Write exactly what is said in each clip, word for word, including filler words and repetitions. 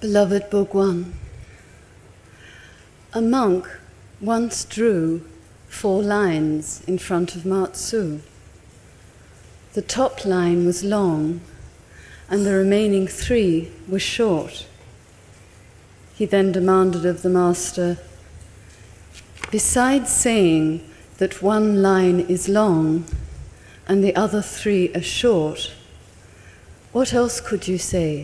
Beloved Bhagwan, a monk once drew four lines in front of Matsu. The top line was long and the remaining three were short. He then demanded of the master, besides saying that one line is long and the other three are short, what else could you say?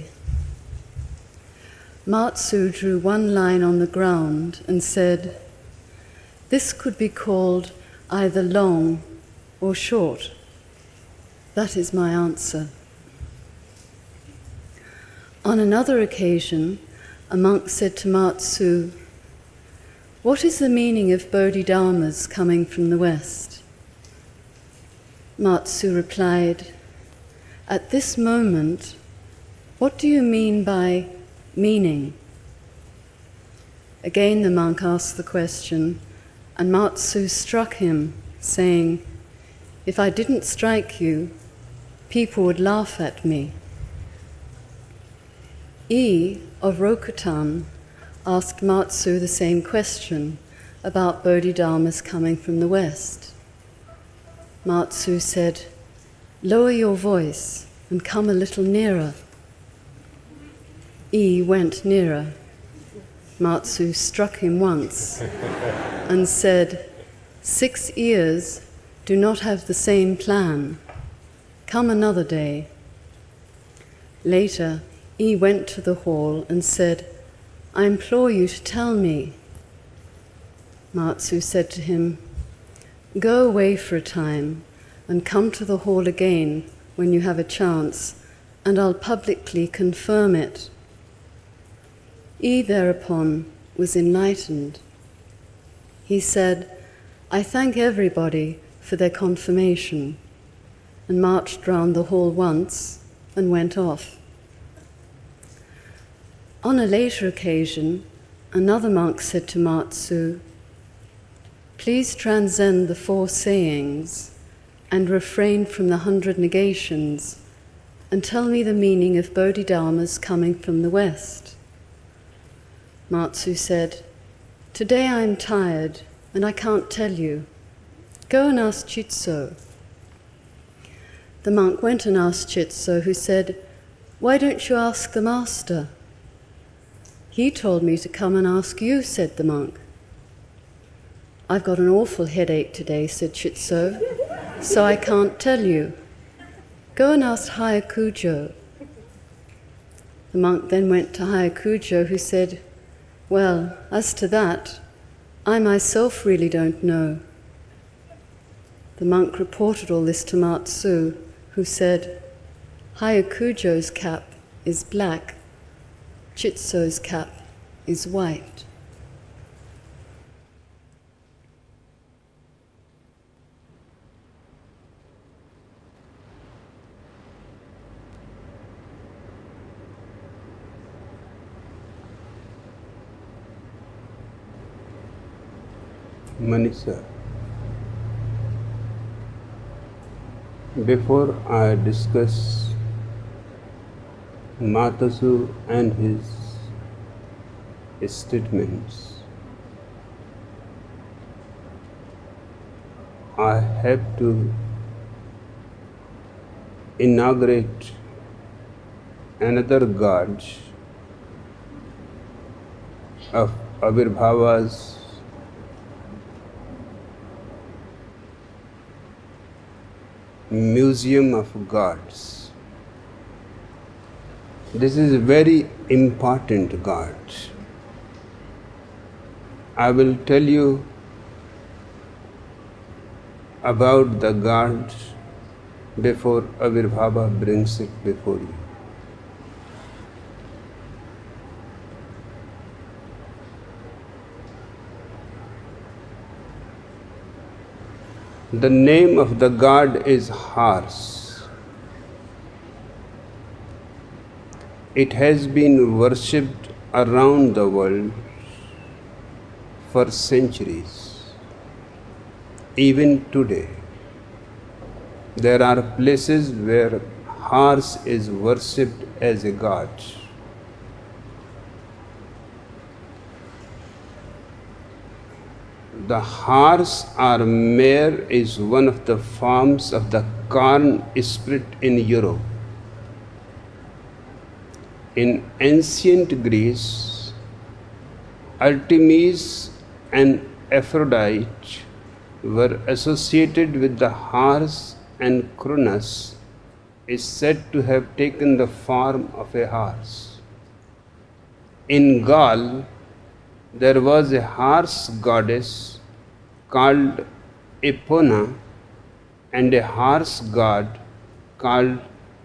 Matsu drew one line on the ground and said, this could be called either long or short. That is my answer. On another occasion, a monk said to Matsu, what is the meaning of Bodhidharmas coming from the West? Matsu replied, at this moment, what do you mean by meaning? Again the monk asked the question, and Matsu struck him, saying, if I didn't strike you, people would laugh at me. E of Rokutan asked Matsu the same question about Bodhidharmas coming from the West. Matsu said, lower your voice and come a little nearer. E went nearer. Matsu struck him once and said, six ears do not have the same plan. Come another day. Later, E went to the hall and said, I implore you to tell me. Matsu said to him, go away for a time and come to the hall again when you have a chance, and I'll publicly confirm it. E thereupon was enlightened. He said, I thank everybody for their confirmation, and marched round the hall once and went off. On a later occasion, another monk said to Matsu, please transcend the four sayings and refrain from the hundred negations and tell me the meaning of Bodhidharmas coming from the West. Matsu said, today I am tired and I can't tell you. Go and ask Chitso. The monk went and asked Chitso, who said, why don't you ask the master? He told me to come and ask you, said the monk. I've got an awful headache today, said Chitso, so I can't tell you. Go and ask Hayakujo. The monk then went to Hayakujo, who said, well, as to that, I myself really don't know. The monk reported all this to Matsu, who said, Hayakujo's cap is black, Chitso's cap is white. Manisha, before I discuss Matsu and his statements, I have to inaugurate another god of Avirbhava's Museum of Gods. This is a very important god. I will tell you about the god before Avirbhava brings it before you. The name of the god is Horse. It has been worshipped around the world for centuries. Even today, there are places where horse is worshipped as a god. the horse or mare is one of the forms of the corn spirit in Europe. In ancient Greece, Artemis and Aphrodite were associated with the horse, and Cronus is said to have taken the form of a horse. In Gaul, there was a horse goddess called Epona and a horse god called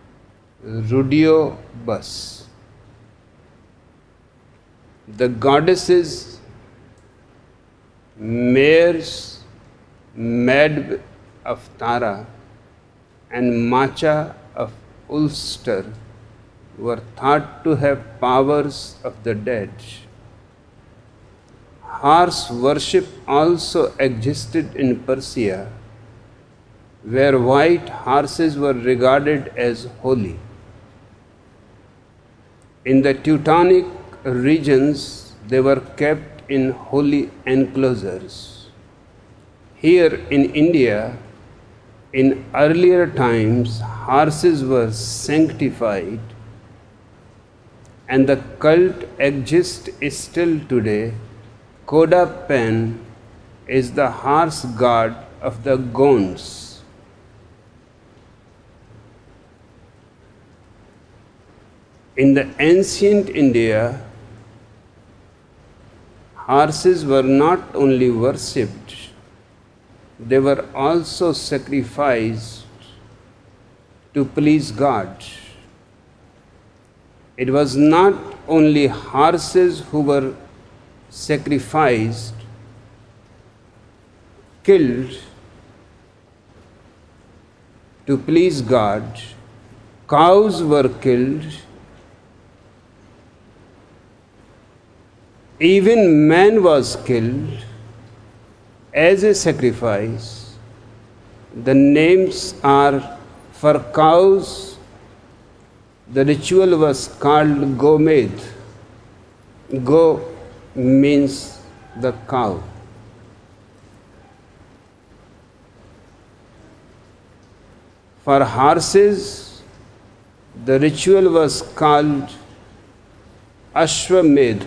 Rhodiomus. The goddesses mares Medb of Tara and Macha of Ulster were thought to have powers of the dead. Horse worship also existed in Persia, where white horses were regarded as holy. In the Teutonic regions, they were kept in holy enclosures. Here in India, in earlier times, horses were sanctified, and the cult exists still today. Kodapan is the horse god of the Gonds. In the ancient India, horses were not only worshipped, they were also sacrificed to please God. It was not only horses who were sacrificed, killed to please God, cows were killed, even man was killed as a sacrifice. The names are for cows, the ritual was called Gomed. Go means the cow. For horses, the ritual was called Ashwamedh.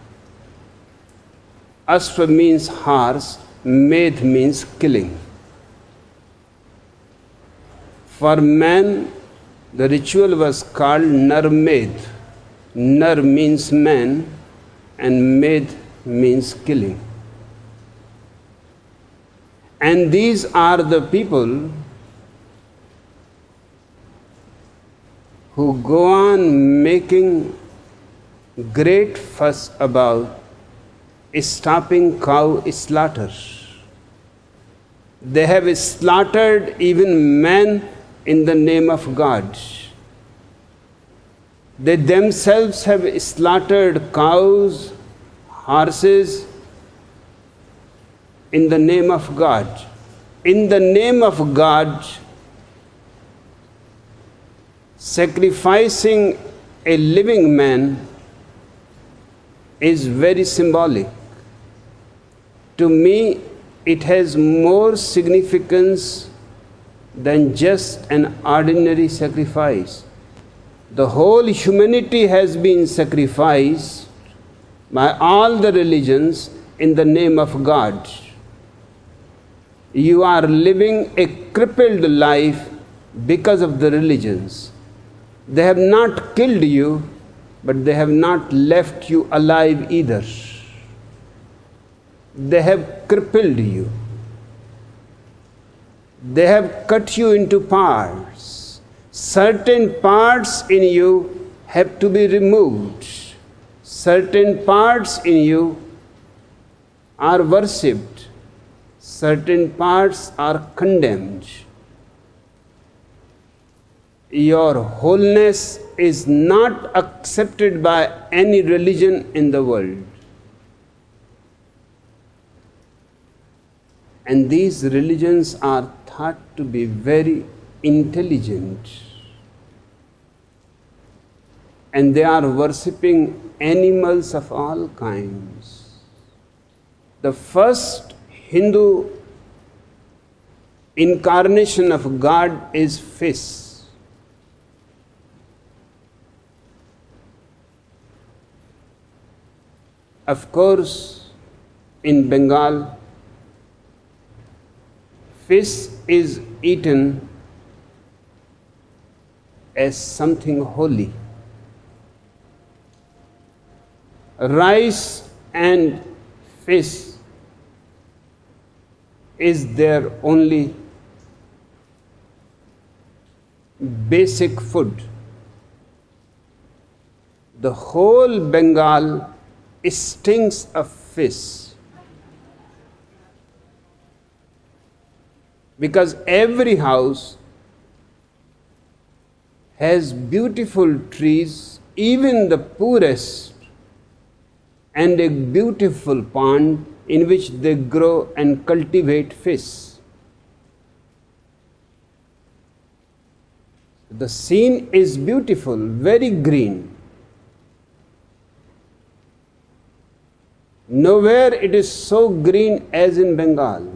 Ashwa means horse, Medh means killing. For man, the ritual was called Narmedh. Nar means man, and Medh means killing. And these are the people who go on making great fuss about stopping cow slaughter. They have slaughtered even man in the name of God. They themselves have slaughtered cows, horses in the name of God. In the name of God, sacrificing a living man is very symbolic. To me, it has more significance than just an ordinary sacrifice. The whole humanity has been sacrificed by all the religions in the name of God. You are living a crippled life because of the religions. They have not killed you, but they have not left you alive either. They have crippled you. They have cut you into parts. Certain parts in you have to be removed. Certain parts in you are worshipped. Certain parts are condemned. Your wholeness is not accepted by any religion in the world. And these religions are thought to be very intelligent. And they are worshipping animals of all kinds. The first Hindu incarnation of God is fish. Of course, in Bengal, fish is eaten as something holy. Rice and fish is their only basic food. The whole Bengal stinks of fish because every house has beautiful trees, even the poorest, and a beautiful pond in which they grow and cultivate fish. The scene is beautiful, very green. Nowhere it is so green as in Bengal.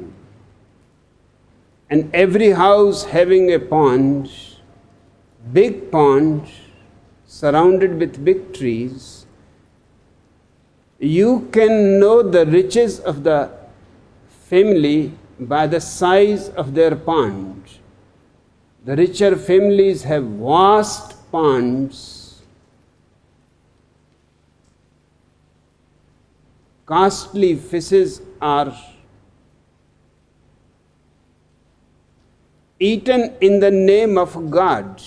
And every house having a pond, big pond, surrounded with big trees. You can know the riches of the family by the size of their pond. The richer families have vast ponds, costly fishes are eaten in the name of God.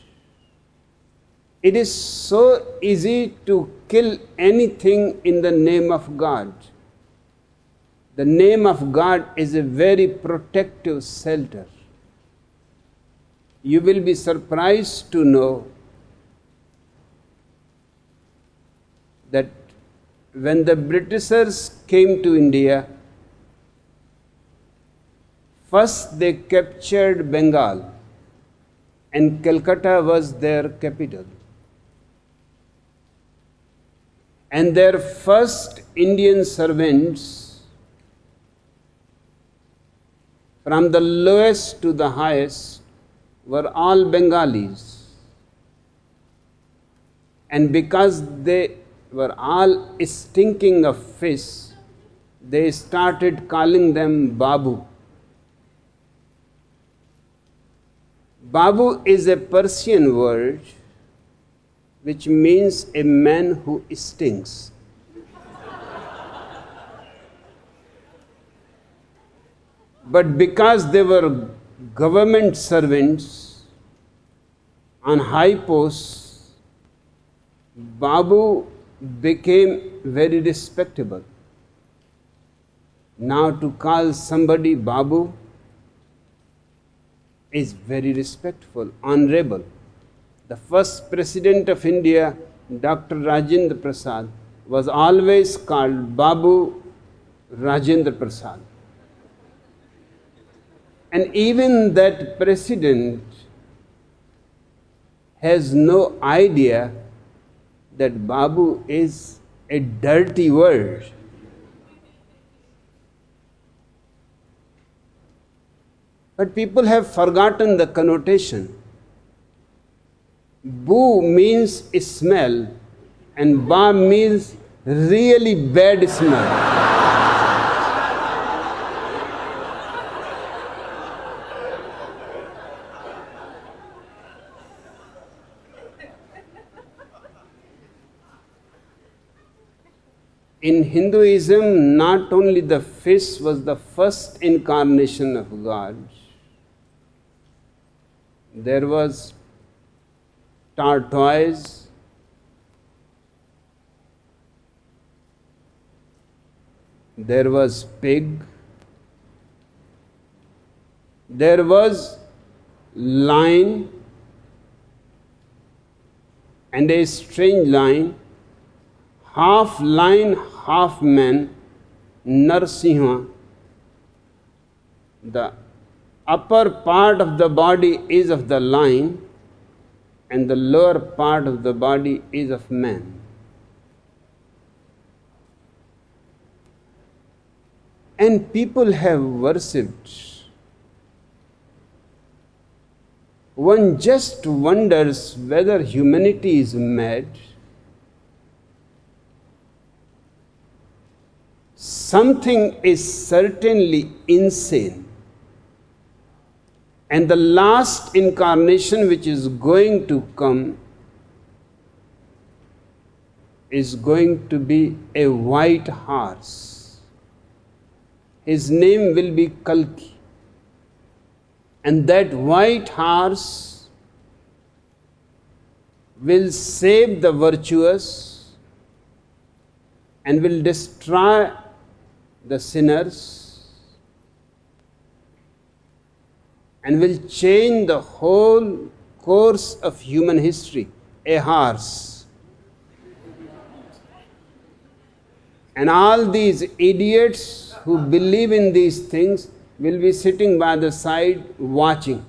It is so easy to kill anything in the name of God. The name of God is a very protective shelter. You will be surprised to know that when the Britishers came to India, first they captured Bengal, and Calcutta was their capital. And their first Indian servants, from the lowest to the highest, were all Bengalis. And because they were all stinking of fish, they started calling them Babu. Babu is a Persian word which means a man who stinks. But because they were government servants on high posts, Babu became very respectable. Now to call somebody Babu is very respectful, honorable. The first president of India, Doctor Rajendra Prasad, was always called Babu Rajendra Prasad. And even that president has no idea that Babu is a dirty word. But people have forgotten the connotation. Boo means smell, and ba means really bad smell. In Hinduism, not only the fish was the first incarnation of God, there was tortoise, there was pig, there was lion, and a strange lion, half lion, half man, Narsimha. The upper part of the body is of the lion, and the lower part of the body is of man. And people have worshipped. One just wonders whether humanity is mad. Something is certainly insane. And the last incarnation which is going to come is going to be a white horse. His name will be Kalki. And that white horse will save the virtuous and will destroy the sinners and will change the whole course of human history. A horse. And all these idiots who believe in these things will be sitting by the side watching.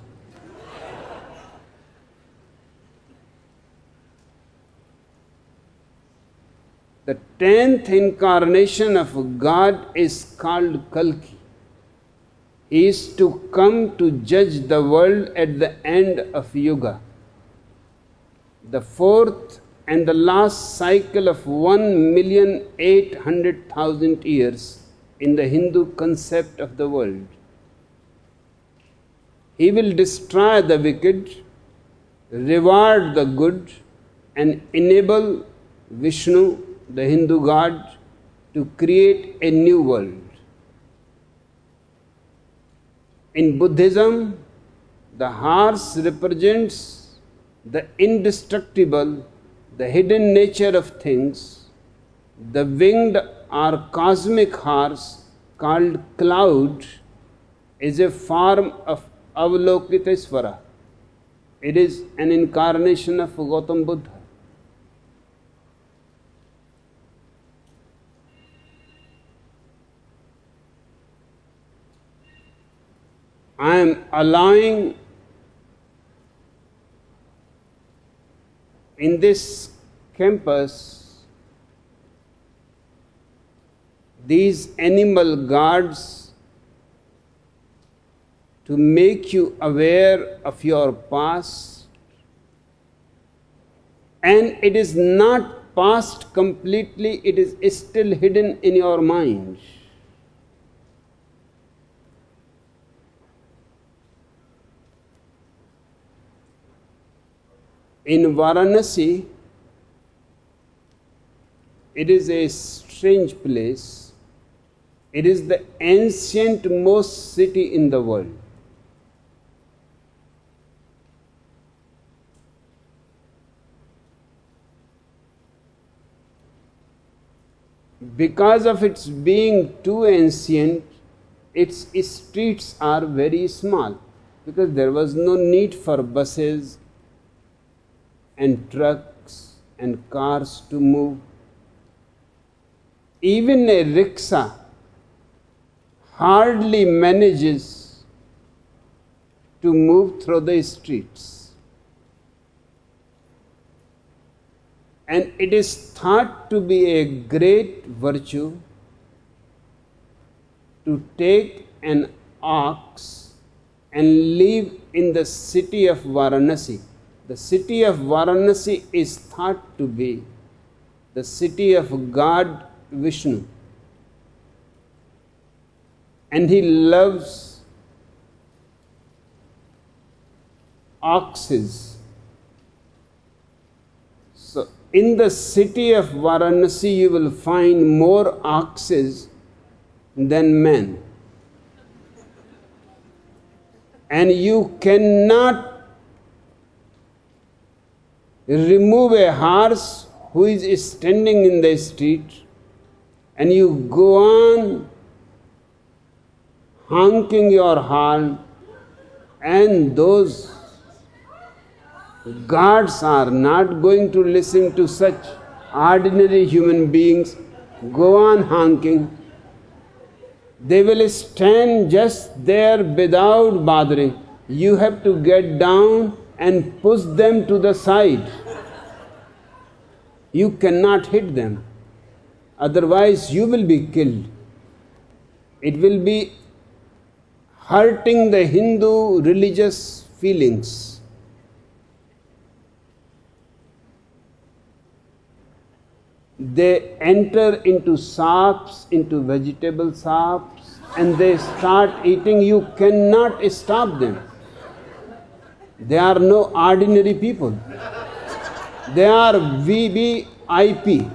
The tenth incarnation of God is called Kalki. He is to come to judge the world at the end of Yuga. The fourth and the last cycle of one million eight hundred thousand years in the Hindu concept of the world. He will destroy the wicked, reward the good, and enable Vishnu, the Hindu god, to create a new world. In Buddhism, the horse represents the indestructible, the hidden nature of things. The winged or cosmic horse, called cloud, is a form of Avalokitesvara. It is an incarnation of Gautam Buddha. I am allowing in this campus these animal gods to make you aware of your past, and it is not past completely, it is still hidden in your mind. In Varanasi, it is a strange place. It is the ancient most city in the world. Because of its being too ancient, its streets are very small, because there was no need for buses and trucks and cars to move. Even a rickshaw hardly manages to move through the streets. And it is thought to be a great virtue to take an ox and live in the city of Varanasi. The city of Varanasi is thought to be the city of God Vishnu. And he loves oxes. So, in the city of Varanasi, you will find more oxes than men. And you cannot remove a horse who is standing in the street, and you go on honking your horn, and those gods are not going to listen to such ordinary human beings. Go on honking. They will stand just there without bothering. You have to get down and push them to the side. You cannot hit them. Otherwise, you will be killed. It will be hurting the Hindu religious feelings. They enter into shops, into vegetable shops, and they start eating. You cannot stop them. They are no ordinary people. They are V V I P.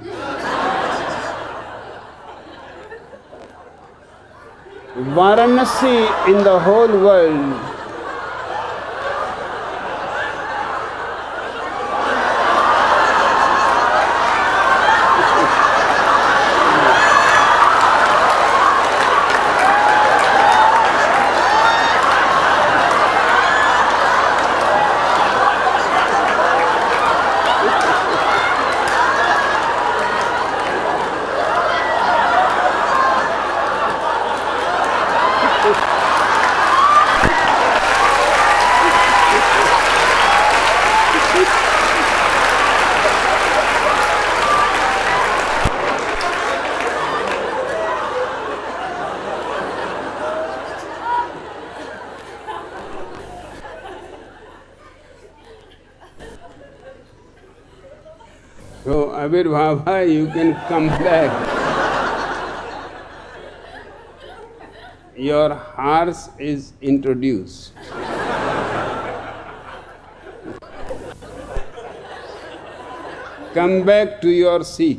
Varanasi in the whole world So, Abhirbhava, you can come back. Your horse is introduced. Come back to your seat.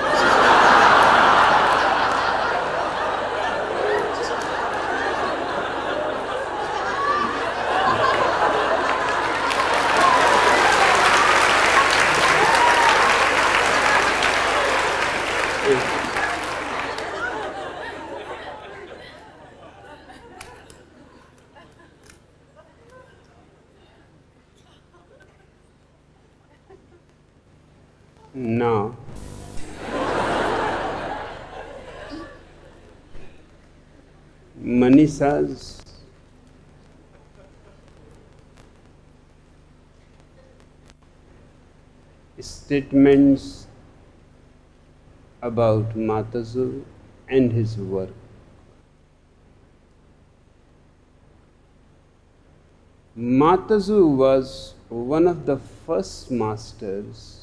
Now, Manisha's statements about Matazu and his work. Matazu was one of the first masters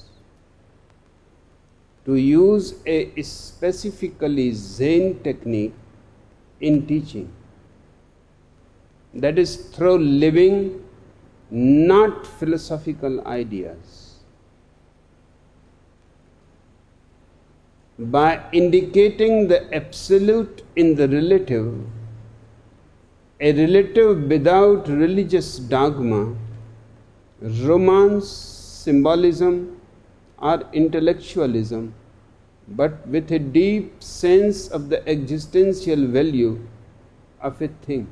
to use a specifically Zen technique in teaching. That is through living, not philosophical ideas. By indicating the absolute in the relative, a relative without religious dogma, romance, symbolism, or intellectualism, but with a deep sense of the existential value of a thing.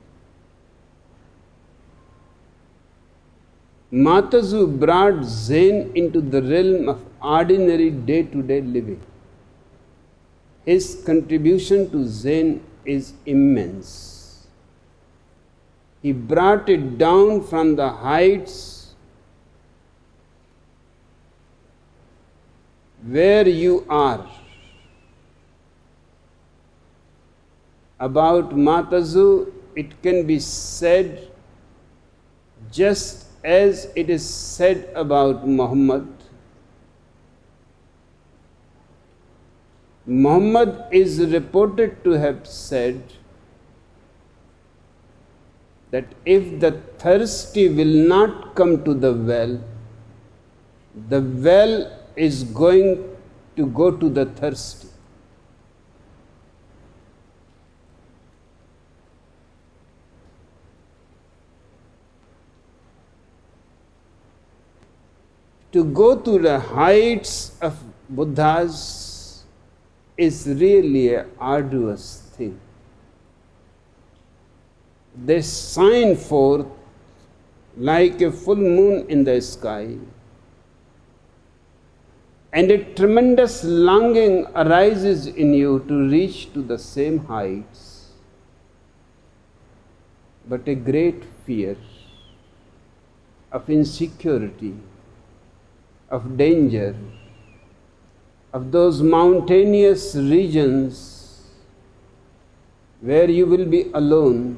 Matazu brought Zen into the realm of ordinary day-to-day living. His contribution to Zen is immense. He brought it down from the heights where you are. About Matazu, it can be said just as it is said about Muhammad. Muhammad is reported to have said that if the thirsty will not come to the well, the well is going to go to the thirsty. To go to the heights of Buddhas is really an arduous thing. They shine forth like a full moon in the sky, and a tremendous longing arises in you to reach to the same heights, but a great fear of insecurity, of danger, of those mountainous regions where you will be alone.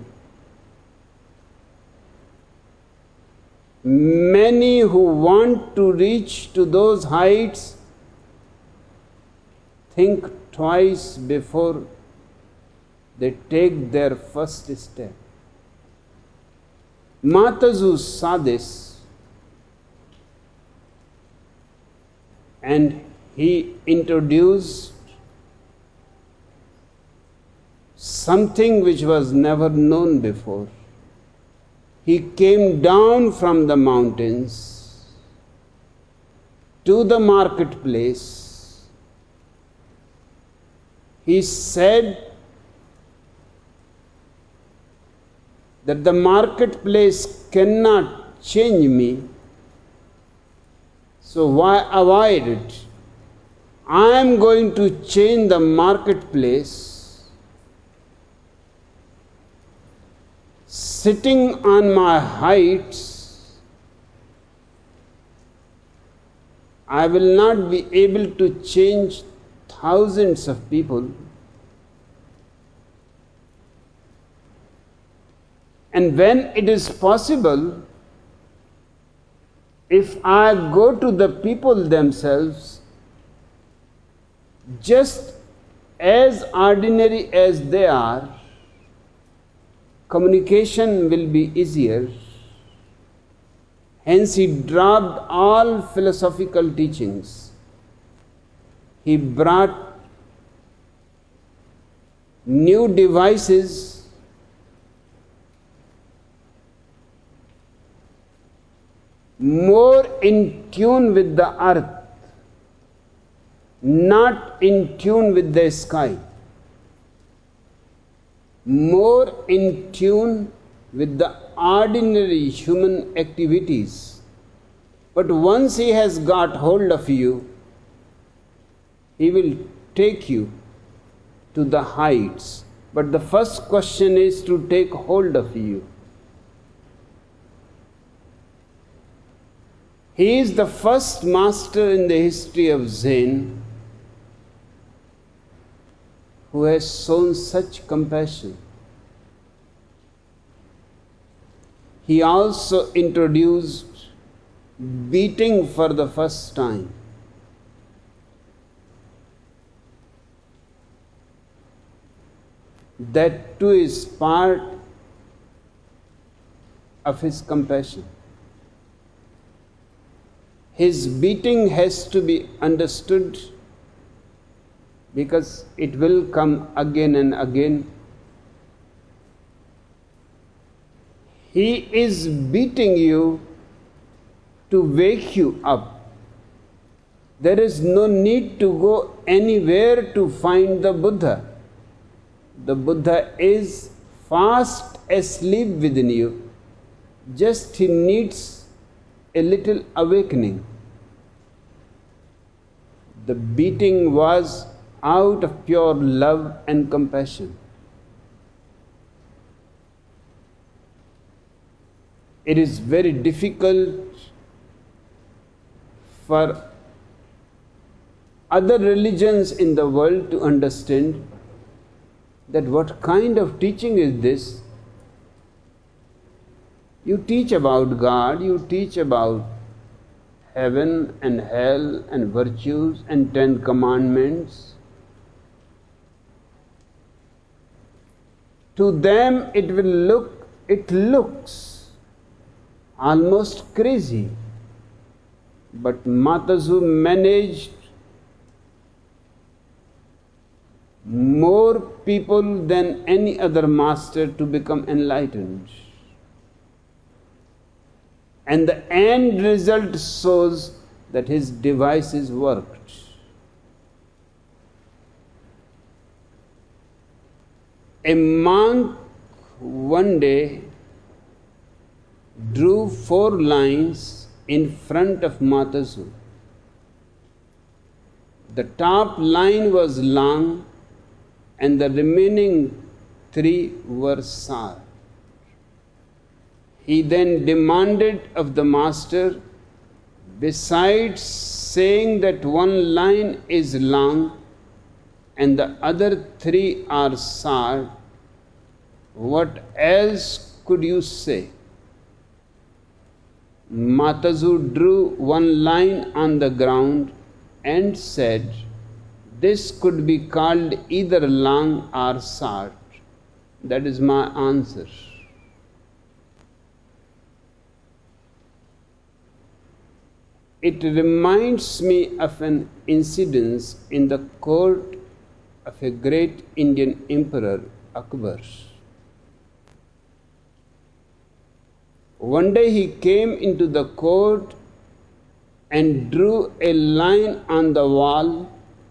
Many who want to reach to those heights think twice before they take their first step. Matazu saw this, and he introduced something which was never known before. He came down from the mountains to the marketplace. He said that the marketplace cannot change me, so why avoid it? I am going to change the marketplace. Sitting on my heights, I will not be able to change thousands of people. And when it is possible, if I go to the people themselves, just as ordinary as they are, communication will be easier. Hence he dropped all philosophical teachings. He brought new devices, more in tune with the earth, not in tune with the sky. More in tune with the ordinary human activities. But once he has got hold of you, he will take you to the heights. But the first question is to take hold of you. He is the first master in the history of Zen who has shown such compassion. He also introduced beating for the first time. That too is part of his compassion. His beating has to be understood because it will come again and again. He is beating you to wake you up. There is no need to go anywhere to find the Buddha. The Buddha is fast asleep within you. Just he needs a little awakening. The beating was out of pure love and compassion. It is very difficult for other religions in the world to understand that what kind of teaching is this? You teach about God, you teach about heaven and hell and virtues and Ten Commandments. To them it will look, it looks almost crazy. But Matazu managed more people than any other master to become enlightened. And the end result shows that his devices worked. A monk one day drew four lines in front of Matazu. The top line was long and the remaining three were short. He then demanded of the master, besides saying that one line is long and the other three are short, What else could you say? Matazu drew one line on the ground and said, this could be called either long or short. That is my answer. It reminds me of an incident in the court of a great Indian emperor, Akbar. One day he came into the court and drew a line on the wall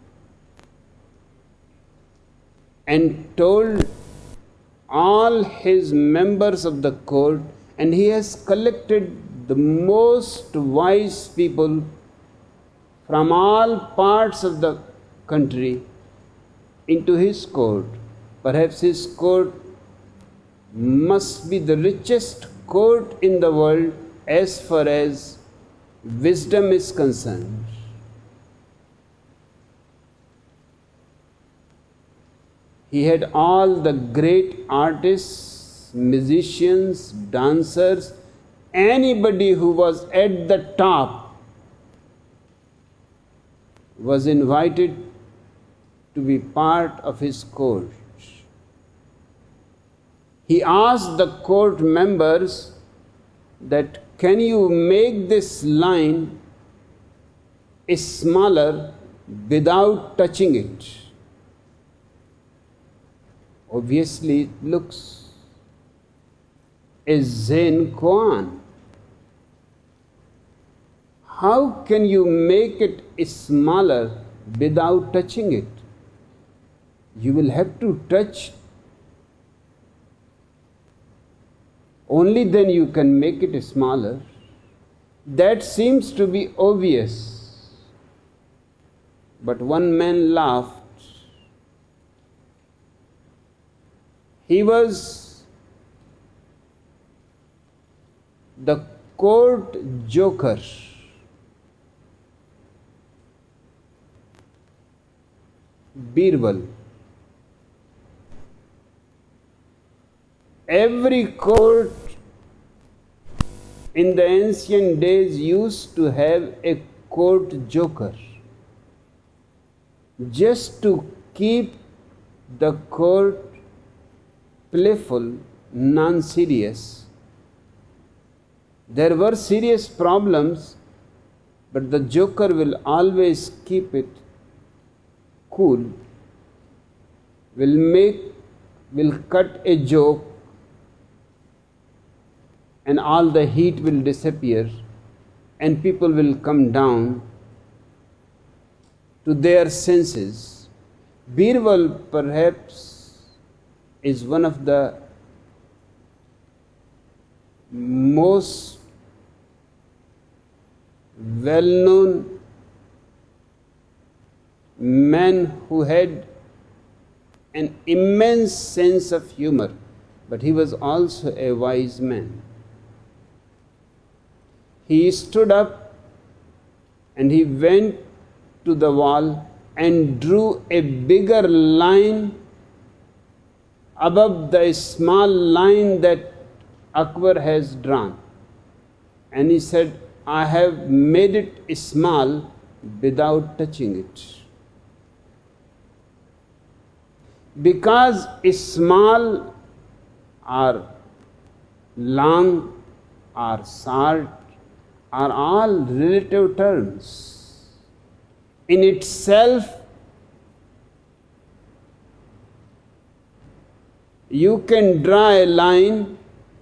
and told all his members of the court, and he has collected the most wise people from all parts of the country into his court. Perhaps his court must be the richest court in the world as far as wisdom is concerned. He had all the great artists, musicians, dancers, anybody who was at the top was invited to be part of his court. He asked the court members that, can you make this line smaller without touching it? Obviously, it looks a Zen koan. How can you make it smaller without touching it? You will have to touch. Only then you can make it smaller. That seems to be obvious. But one man laughed. He was the court joker. Birbal. Every court in the ancient days used to have a court joker, just to keep the court playful, non-serious. There were serious problems, but the joker will always keep it cool, will make, will cut a joke, and all the heat will disappear, and people will come down to their senses. Birbal perhaps is one of the most well-known men who had an immense sense of humor, but he was also a wise man. He stood up and he went to the wall and drew a bigger line above the small line that Akbar has drawn. And he said, I have made it small without touching it. Because small or long or short are all relative terms. In itself, you can draw a line.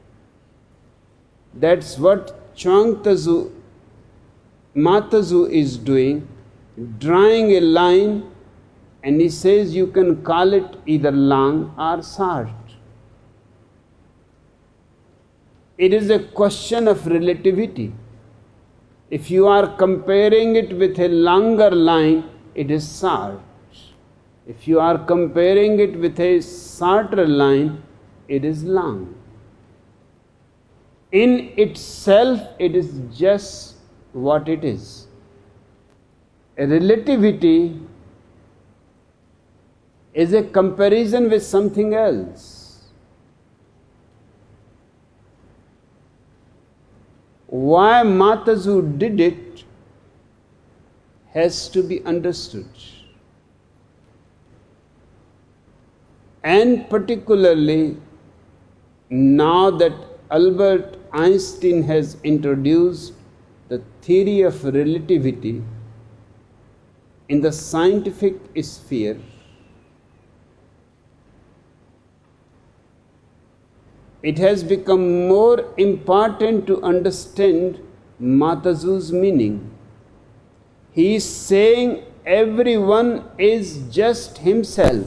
That's what Chuang-Tzu, Matazu is doing, drawing a line, and he says you can call it either long or short. It is a question of relativity. If you are comparing it with a longer line, it is short. If you are comparing it with a shorter line, it is long. In itself, it is just what it is. A relativity is a comparison with something else. why Matazu did it has to be understood. And particularly now that Albert Einstein has introduced the theory of relativity in the scientific sphere, it has become more important to understand Matazu's meaning. He is saying everyone is just himself,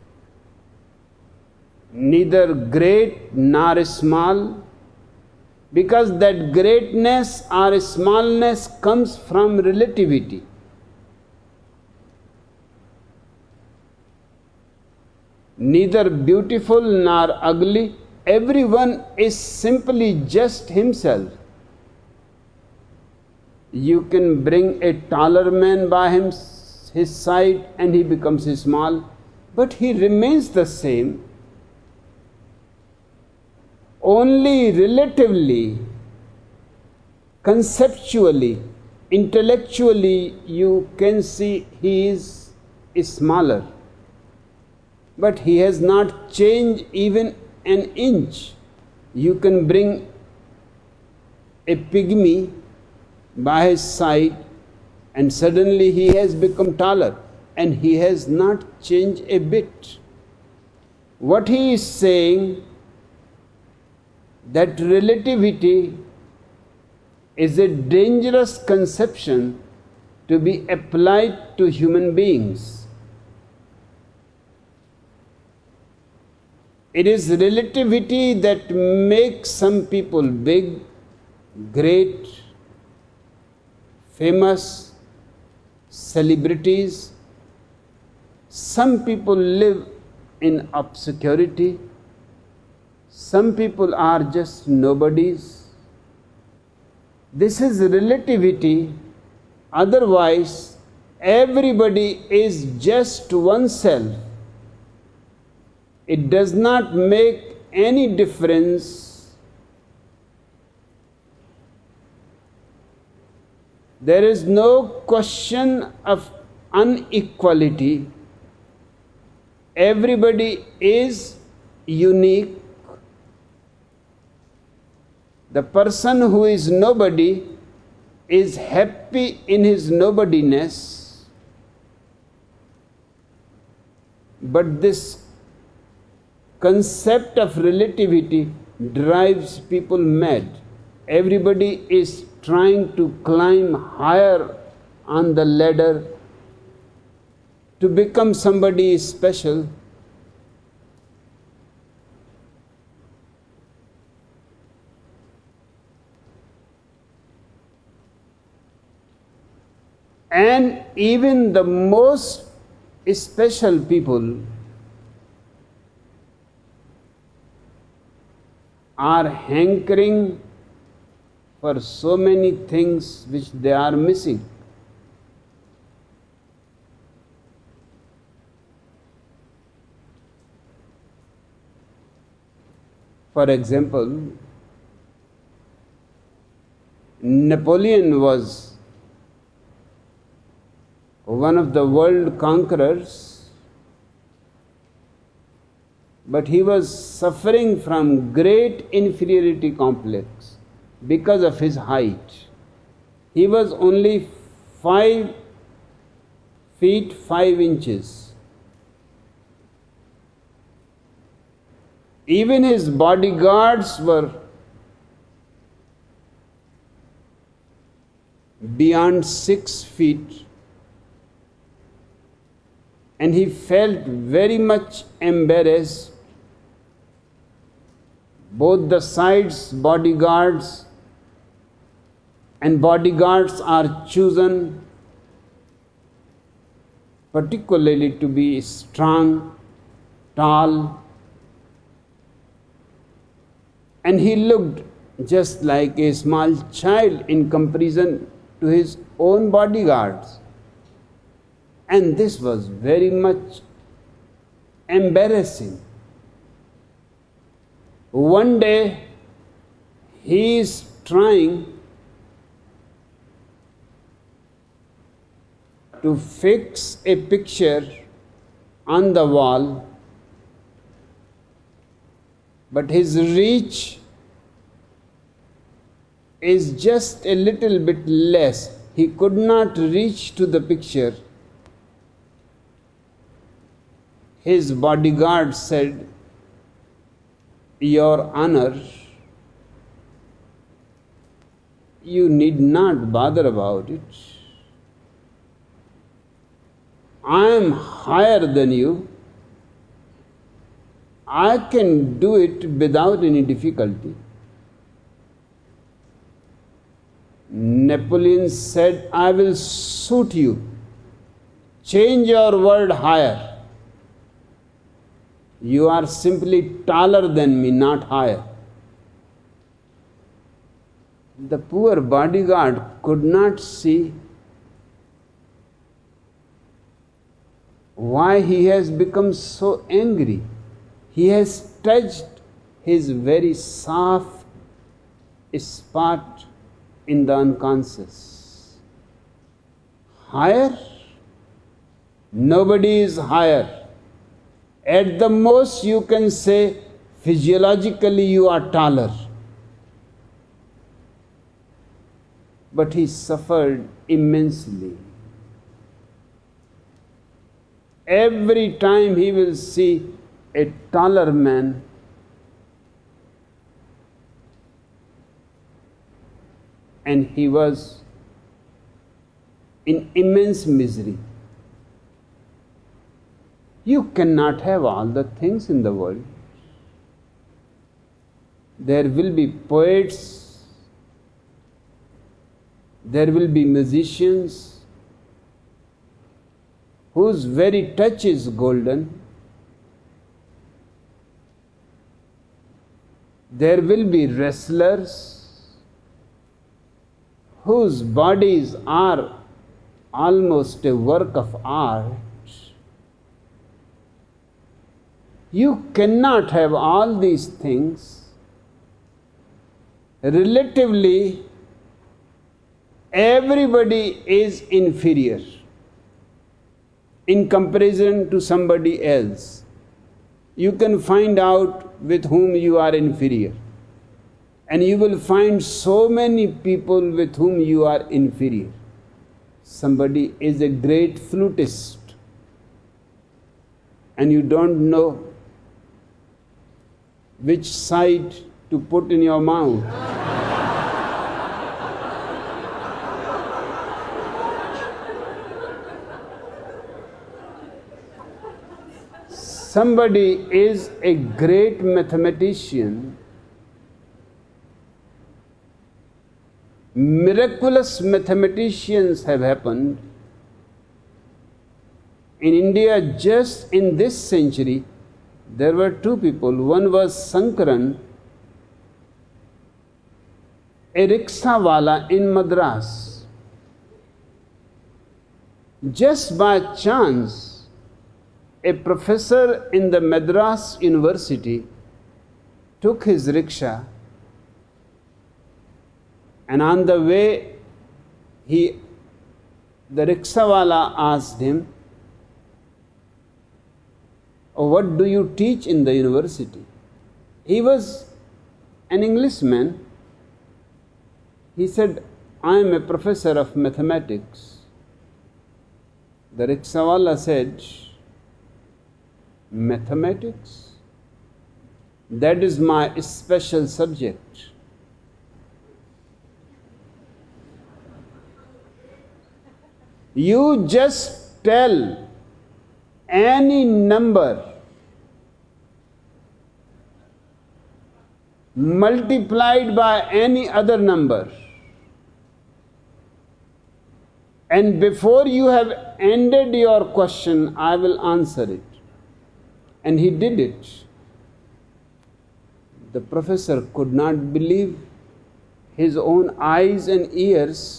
neither great nor small, because that greatness or smallness comes from relativity. Neither beautiful nor ugly, everyone is simply just himself. You can bring a taller man by him, his side and he becomes small, but he remains the same. Only relatively, conceptually, intellectually, you can see he is smaller. But he has not changed even an inch. You can bring a pygmy by his side and suddenly he has become taller, and he has not changed a bit. What he is saying, that relativity is a dangerous conception to be applied to human beings. It is relativity that makes some people big, great, famous, celebrities. Some people live in obscurity. Some people are just nobodies. This is relativity. Otherwise, everybody is just oneself. It does not make any difference. There is no question of inequality. Everybody is unique. The person who is nobody is happy in his nobodiness, but this concept of relativity drives people mad. Everybody is trying to climb higher on the ladder to become somebody special. And even the most special people are hankering for so many things which they are missing. For example, Napoleon was one of the world conquerors, but he was suffering from great inferiority complex because of his height. He was only five feet five inches. Even his bodyguards were beyond six feet. And he felt very much embarrassed. Both the sides bodyguards, and bodyguards are chosen particularly to be strong, tall, and he looked just like a small child in comparison to his own bodyguards. And this was very much embarrassing. One day he is trying to fix a picture on the wall, but his reach is just a little bit less. He could not reach to the picture. His bodyguard said, "Your Honor, you need not bother about it. I am higher than you. I can do it without any difficulty." Napoleon said, "I will suit you. Change your word higher. You are simply taller than me, not higher." The poor bodyguard could not see why he has become so angry. He has touched his very soft spot in the unconscious. Higher? Nobody is higher. At the most you can say physiologically you are taller. But he suffered immensely. Every time he will see a taller man, and he was in immense misery. You cannot have all the things in the world. There will be poets, there will be musicians whose very touch is golden. There will be wrestlers whose bodies are almost a work of art. You cannot have all these things. Relatively, everybody is inferior in comparison to somebody else. You can find out with whom you are inferior. And you will find so many people with whom you are inferior. Somebody is a great flutist, and you don't know which side to put in your mouth. Somebody is a great mathematician. Miraculous mathematicians have happened. In India, just in this century, there were two people. One was Sankaran, a rickshawala in Madras. Just by chance, a professor in the Madras University took his rickshaw, and on the way, he, the rickshawala asked him, "Oh, what do you teach in the university?" He was an Englishman. He said, "I am a professor of mathematics." The rickshawala said, "Mathematics? That is my special subject." You just tell any number multiplied by any other number, and before you have ended your question, I will answer it. And he did it. The professor could not believe his own eyes and ears.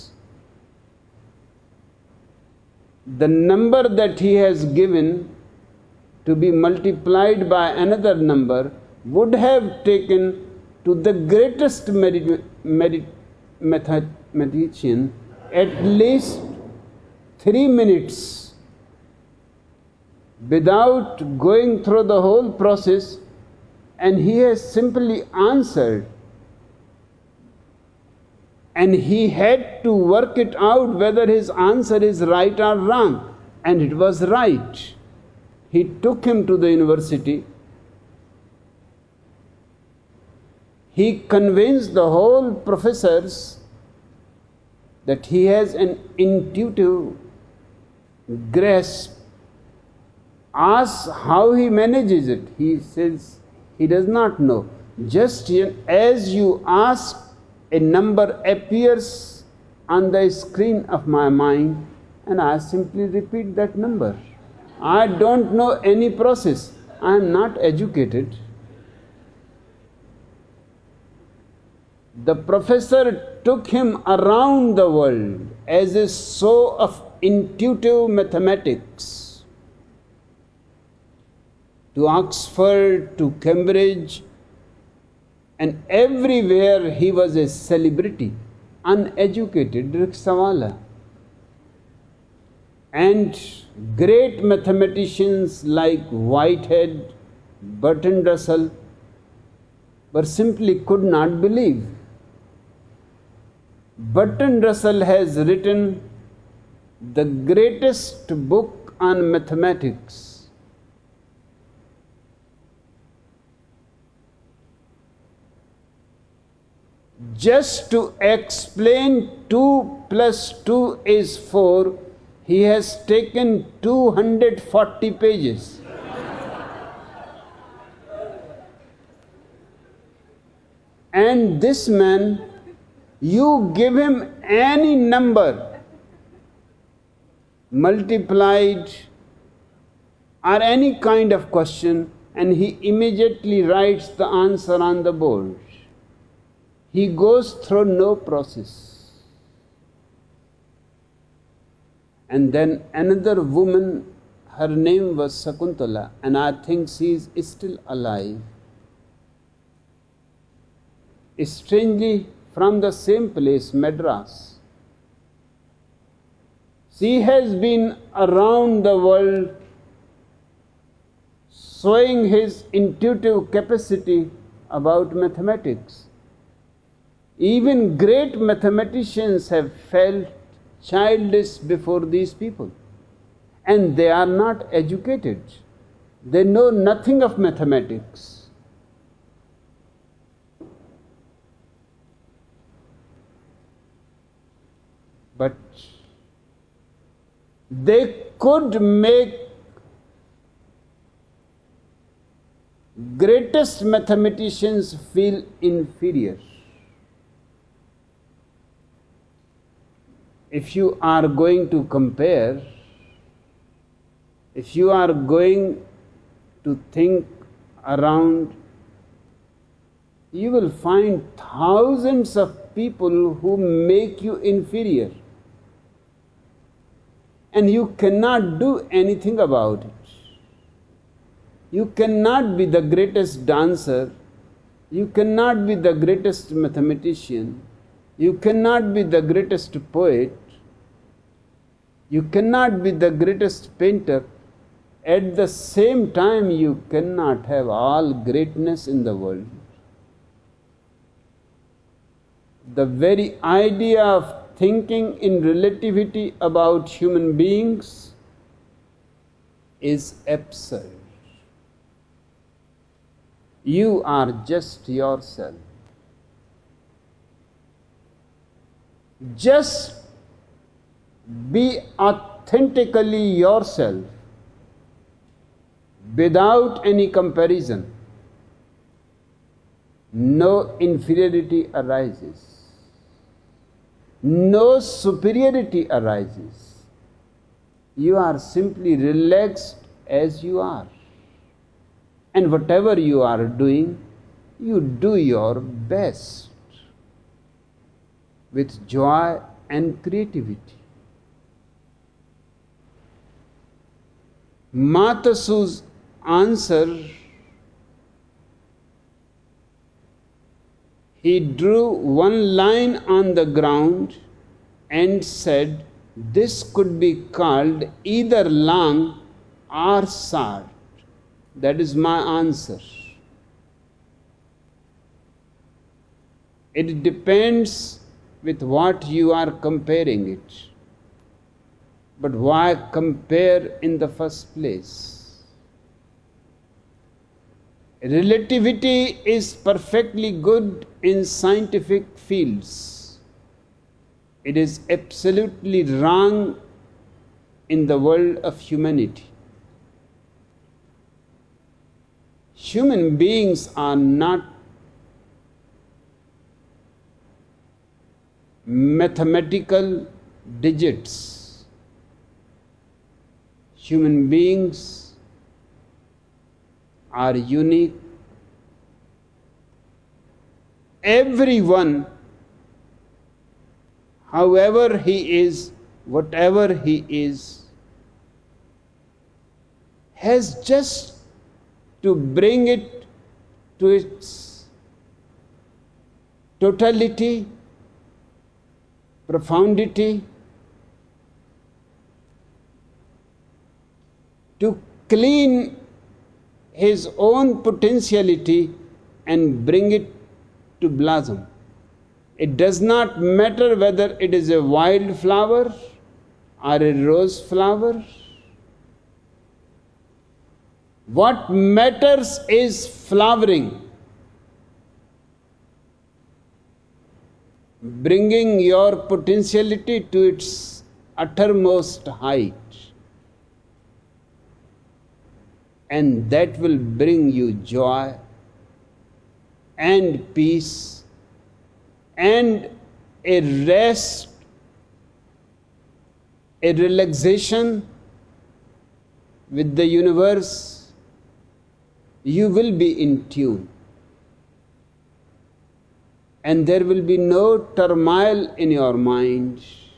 The number that he has given to be multiplied by another number would have taken to the greatest mathematician at least three minutes without going through the whole process, and he has simply answered. And he had to work it out whether his answer is right or wrong. And it was right. He took him to the university. He convinced the whole professors that he has an intuitive grasp. Ask how he manages it. He says he does not know. Just as you ask, a number appears on the screen of my mind, and I simply repeat that number. I don't know any process. I am not educated. The professor took him around the world as a show of intuitive mathematics, to Oxford, to Cambridge, and everywhere he was a celebrity, uneducated rickshawala. And great mathematicians like Whitehead, Bertrand Russell were simply could not believe. Bertrand Russell has written the greatest book on mathematics. Just to explain two plus two is four, he has taken two hundred forty pages. And this man, you give him any number multiplied or any kind of question, and he immediately writes the answer on the board. He goes through no process. And then another woman, her name was Sakuntala, and I think she is still alive. Strangely, from the same place, Madras. She has been around the world showing his intuitive capacity about mathematics. Even great mathematicians have felt childish before these people, and they are not educated. They know nothing of mathematics. But they could make greatest mathematicians feel inferior. If you are going to compare, if you are going to think around, you will find thousands of people who make you inferior. And you cannot do anything about it. You cannot be the greatest dancer. You cannot be the greatest mathematician. You cannot be the greatest poet. You cannot be the greatest painter. At the same time, you cannot have all greatness in the world. The very idea of thinking in relativity about human beings is absurd. You are just yourself. Just be authentically yourself without any comparison. No inferiority arises. No superiority arises. You are simply relaxed as you are. And whatever you are doing, you do your best with joy and creativity. Matasu's answer, he drew one line on the ground and said, This could be called either long or short. That is my answer. It depends with what you are comparing it. But why compare in the first place? Relativity is perfectly good in scientific fields. It is absolutely wrong in the world of humanity. Human beings are not mathematical digits. Human beings are unique. Everyone, however he is, whatever he is, has just to bring it to its totality, profundity, to clean his own potentiality and bring it to blossom. It does not matter whether it is a wild flower or a rose flower. What matters is flowering, bringing your potentiality to its uttermost height. And that will bring you joy and peace and a rest, a relaxation with the universe. You will be in tune. And there will be no turmoil in your mind.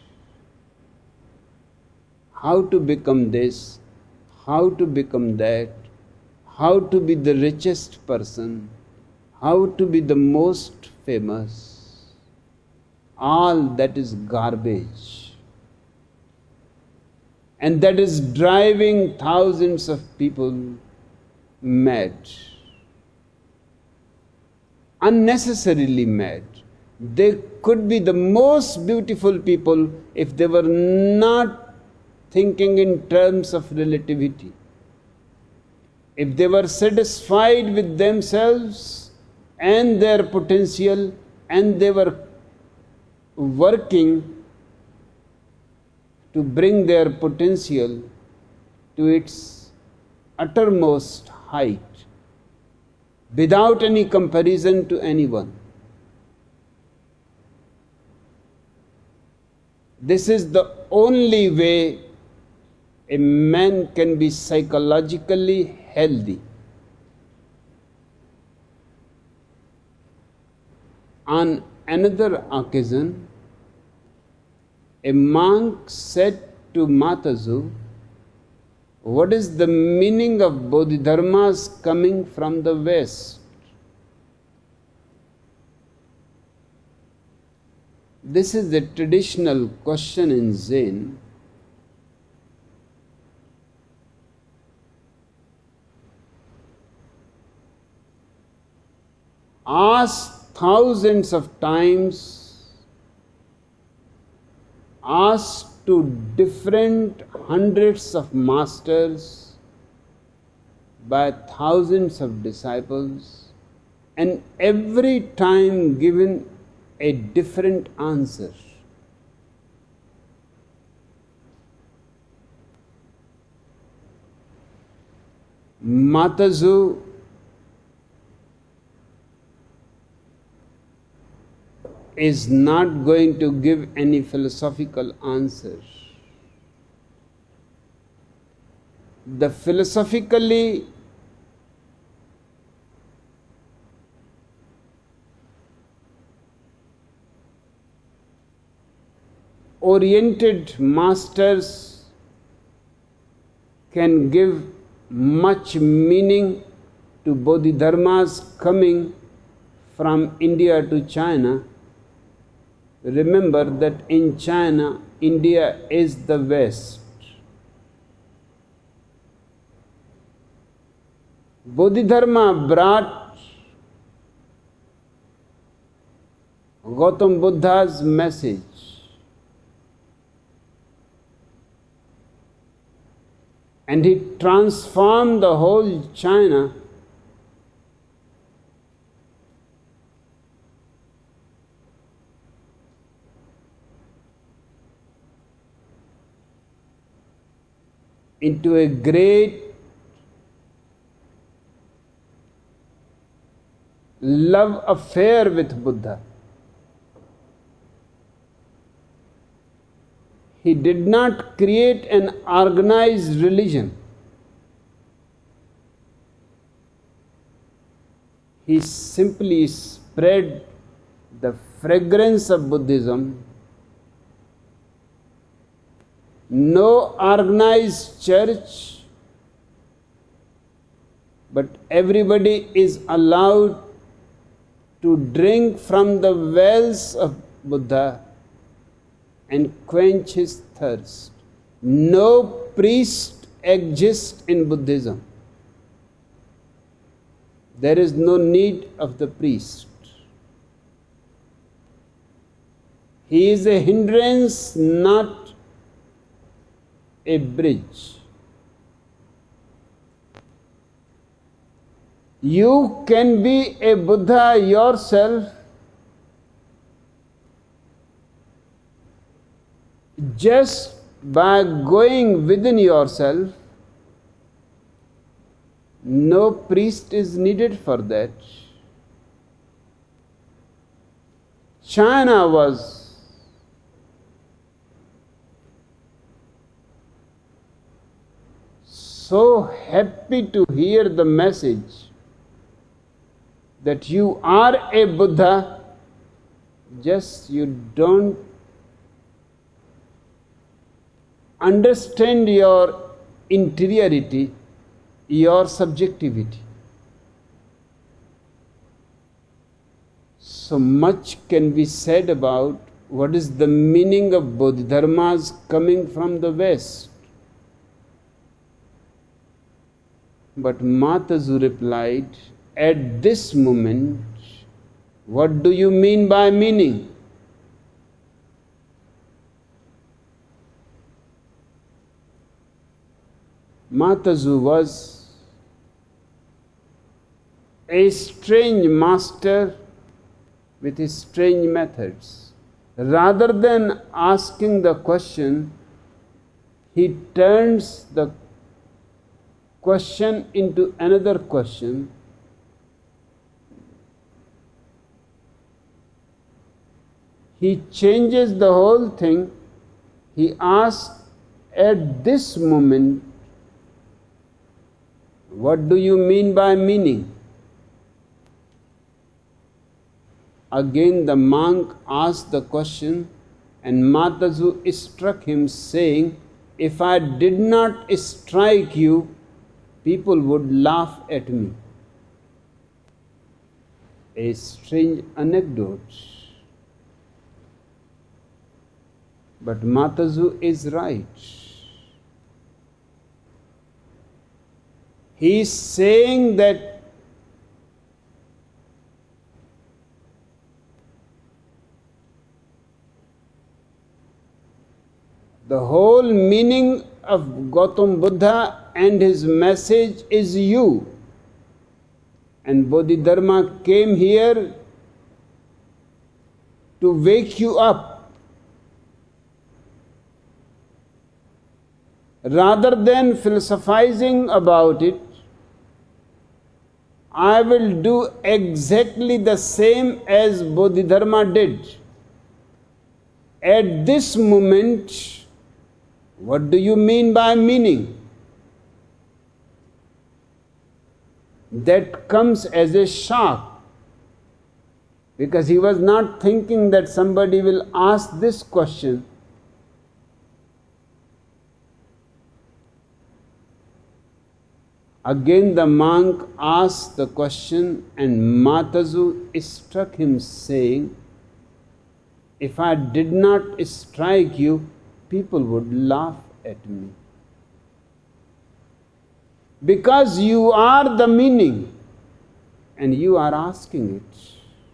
How to become this, how to become that, how to be the richest person, how to be the most famous. All that is garbage. And that is driving thousands of people mad. Unnecessarily mad. They could be the most beautiful people if they were not thinking in terms of relativity. If they were satisfied with themselves and their potential, and they were working to bring their potential to its uttermost height, without any comparison to anyone. This is the only way a man can be psychologically healthy. On another occasion, a monk said to Matazu, "What is the meaning of Bodhidharmas coming from the West?" This is the traditional question in Zen. Asked thousands of times, asked to different hundreds of masters by thousands of disciples, and every time given a different answer. Matazu is not going to give any philosophical answer. The philosophically oriented masters can give much meaning to Bodhidharmas coming from India to China. Remember that in China India is the West. Bodhidharma brought Gautam Buddha's message. And he transformed the whole China into a great love affair with Buddha. He did not create an organized religion. He simply spread the fragrance of Buddhism. No organized church, but everybody is allowed to drink from the wells of Buddha and quench his thirst. No priest exists in Buddhism. There is no need of the priest. He is a hindrance, not a bridge. You can be a Buddha yourself just by going within yourself. No priest is needed for that. China was so happy to hear the message that you are a Buddha, just you don't understand your interiority, your subjectivity. So much can be said about what is the meaning of Bodhidharmas coming from the West. But Matazu replied, at this moment, what do you mean by meaning? Matazu was a strange master with his strange methods. Rather than asking the question, he turns the question into another question. He changes the whole thing. He asks, at this moment, what do you mean by meaning? Again the monk asked the question, and Matazu struck him, saying, if I did not strike you, people would laugh at me. A strange anecdote. But Matazu is right. He is saying that the whole meaning of Gautam Buddha and his message is you. And Bodhidharma came here to wake you up. Rather than philosophizing about it, I will do exactly the same as Bodhidharma did. At this moment, what do you mean by meaning? That comes as a shock, because he was not thinking that somebody will ask this question. Again the monk asked the question, and Matazu struck him, saying, if I did not strike you, people would laugh at me. Because you are the meaning and you are asking it.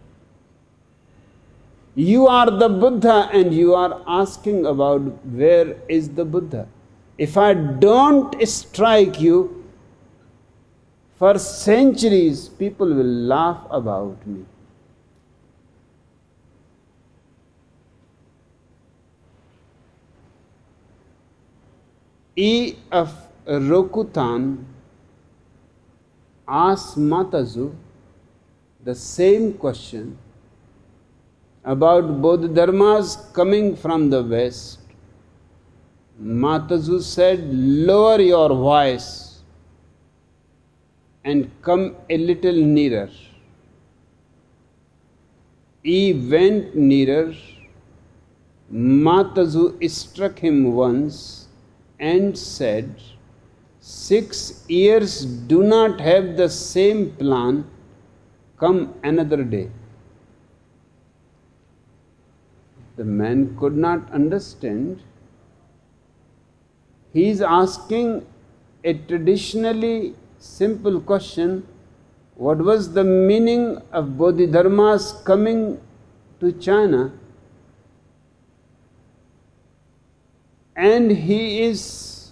You are the Buddha and you are asking about where is the Buddha. If I don't strike you, for centuries people will laugh about me. E. of Rokutan asked Matazu the same question about Bodhidharmas coming from the west. Matazu said, lower your voice and come a little nearer. He went nearer. Matazu struck him once and said, six years do not have the same plan, come another day. The man could not understand. He is asking a traditionally simple question. What was the meaning of Bodhidharma's coming to China? And he is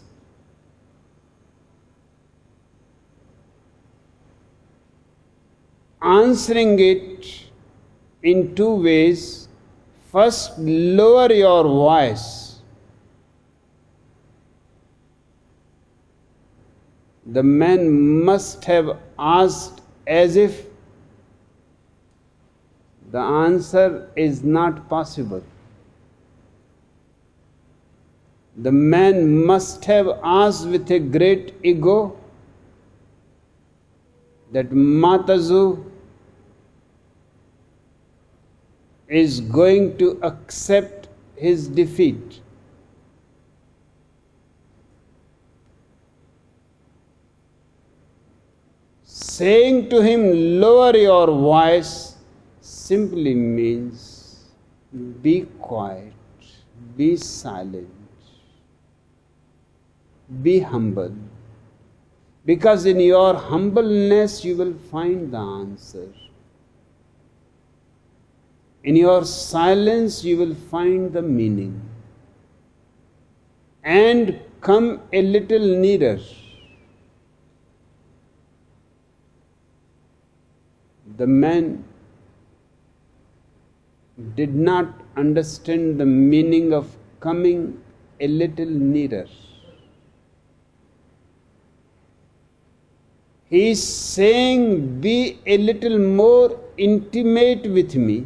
answering it in two ways. First, lower your voice. The man must have asked as if the answer is not possible. The man must have asked with a great ego that Matazu is going to accept his defeat. Saying to him, lower your voice, simply means be quiet, be silent, be humble. Because in your humbleness you will find the answer. In your silence you will find the meaning. And come a little nearer. The man did not understand the meaning of coming a little nearer. He is saying, be a little more intimate with me.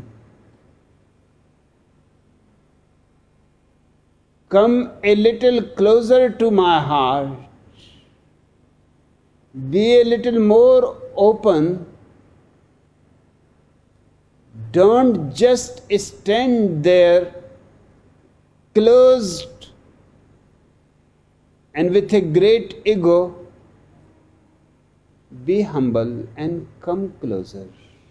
Come a little closer to my heart. Be a little more open. Don't just stand there closed and with a great ego. Be humble and come closer.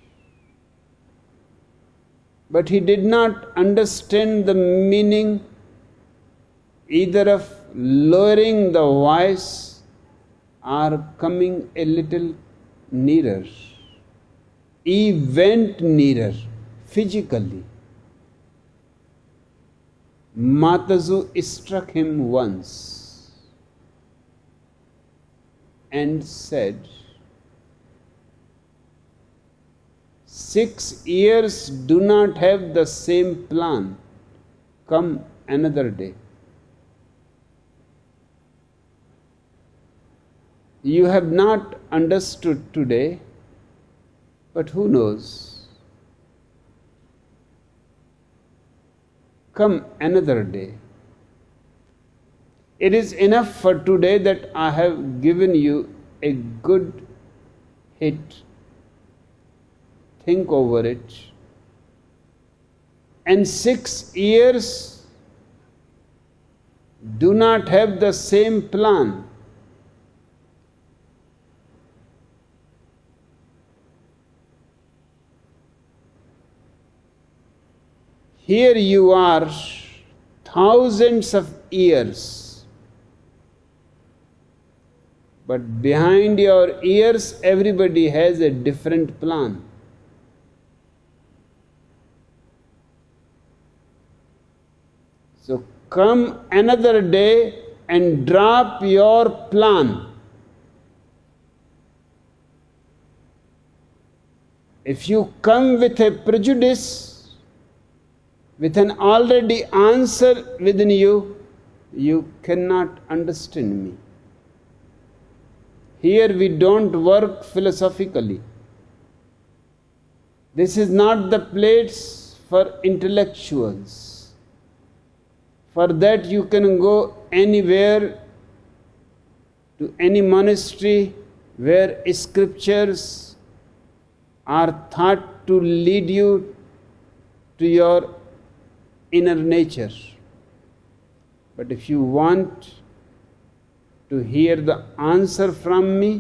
But he did not understand the meaning either of lowering the voice or coming a little nearer. He went nearer physically. Matazu struck him once and said, six years do not have the same plan. Come another day. You have not understood today, but who knows? Come another day. It is enough for today that I have given you a good hit. Think over it. And six years do not have the same plan. Here you are, thousands of ears. But behind your ears, everybody has a different plan. So come another day and drop your plan. If you come with a prejudice, with an already answer within you, you cannot understand me. Here we don't work philosophically. This is not the place for intellectuals. For that you can go anywhere, to any monastery where scriptures are thought to lead you to your inner nature. But if you want to hear the answer from me,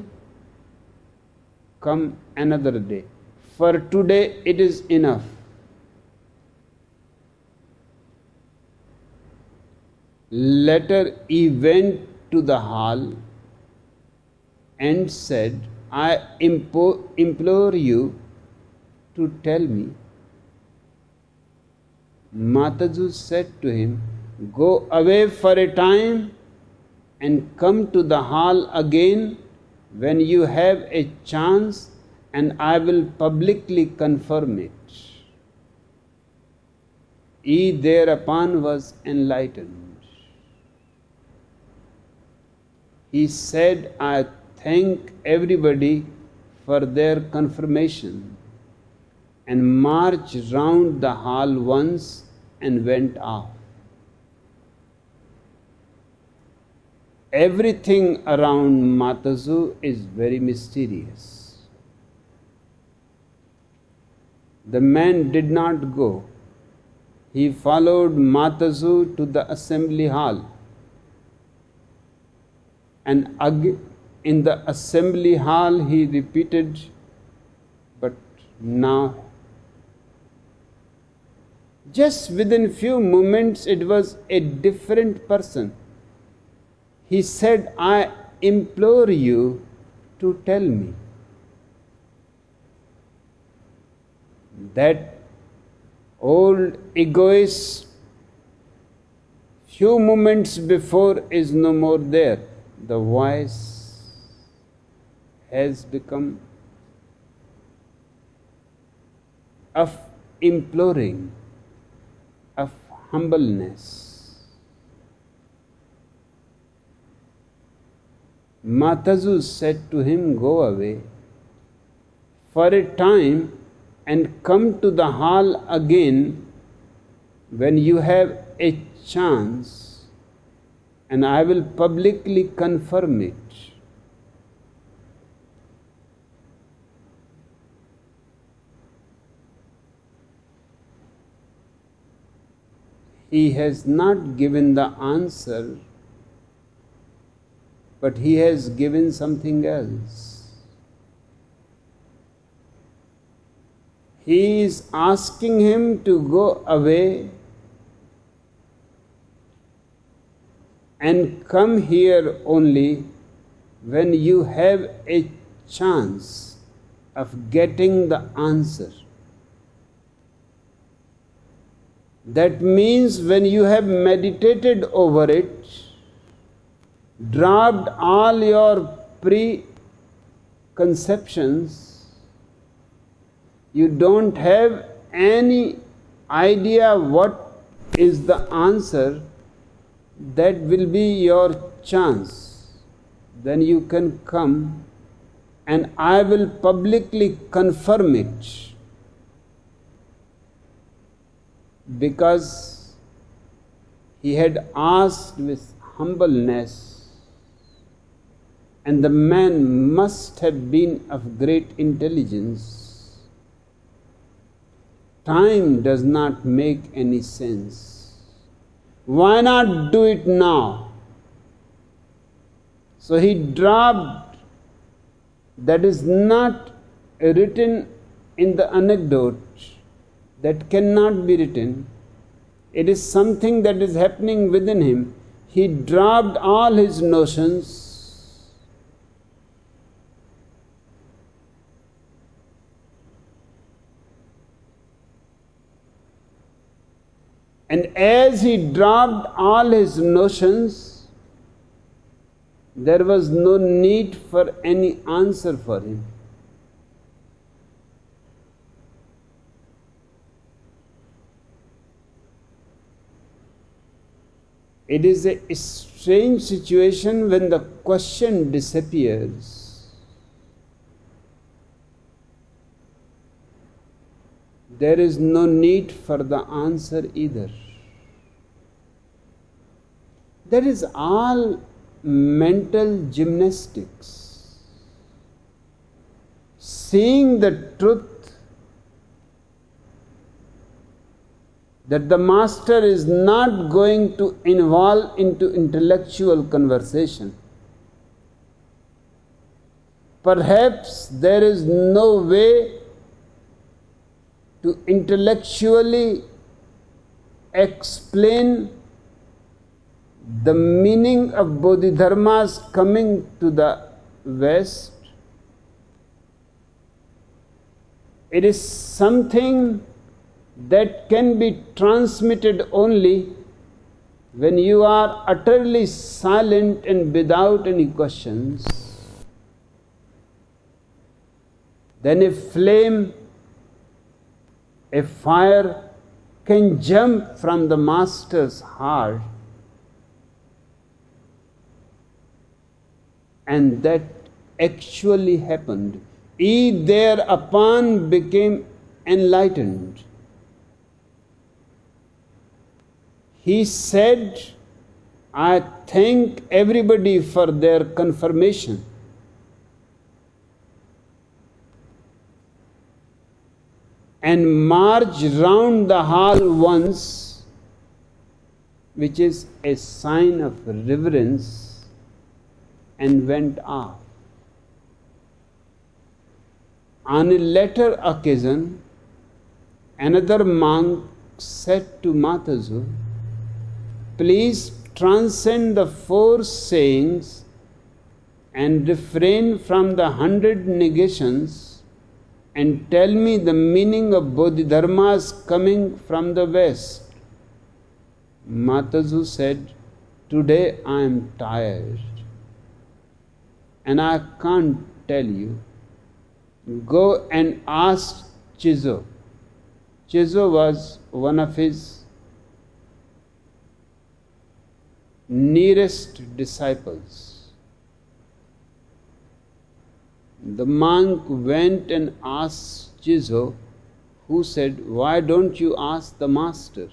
come another day. For today it is enough. Later he went to the hall and said, I impo- implore you to tell me. Mataji said to him, go away for a time and come to the hall again when you have a chance, and I will publicly confirm it. He thereupon was enlightened. He said, I thank everybody for their confirmation, and marched round the hall once and went off. Everything around Mataji is very mysterious. The man did not go. He followed Mataji to the assembly hall. And in the assembly hall he repeated, but now, just within few moments it was a different person. He said, I implore you to tell me. That old egoist, few moments before, is no more there. The voice has become of imploring, of humbleness. Mataji said to him, go away for a time and come to the hall again when you have a chance, and I will publicly confirm it. He has not given the answer, but he has given something else. He is asking him to go away and come here only when you have a chance of getting the answer. That means when you have meditated over it, dropped all your preconceptions, you don't have any idea what is the answer, that will be your chance. Then you can come and I will publicly confirm it. Because he had asked with humbleness, and the man must have been of great intelligence. Time does not make any sense. Why not do it now? So he dropped, that is not written in the anecdote, that cannot be written. It is something that is happening within him. He dropped all his notions and as he dropped all his notions, there was no need for any answer for him. It is a strange situation when the question disappears. There is no need for the answer either. That is all mental gymnastics. Seeing the truth that the master is not going to involve into intellectual conversation. Perhaps there is no way to intellectually explain the meaning of Bodhidharma's coming to the West. It is something that can be transmitted only when you are utterly silent and without any questions. Then a flame, a fire can jump from the master's heart, and that actually happened. He thereupon became enlightened. He said, I thank everybody for their confirmation. And marched round the hall once, which is a sign of reverence, and went off. On a later occasion, another monk said to Matazu, please transcend the four sayings and refrain from the hundred negations and tell me the meaning of Bodhidharma's coming from the West. Matazu said, today I am tired and I can't tell you. Go and ask Chizo. Chizo was one of his nearest disciples. The monk went and asked Chizo, who said, why don't you ask the master?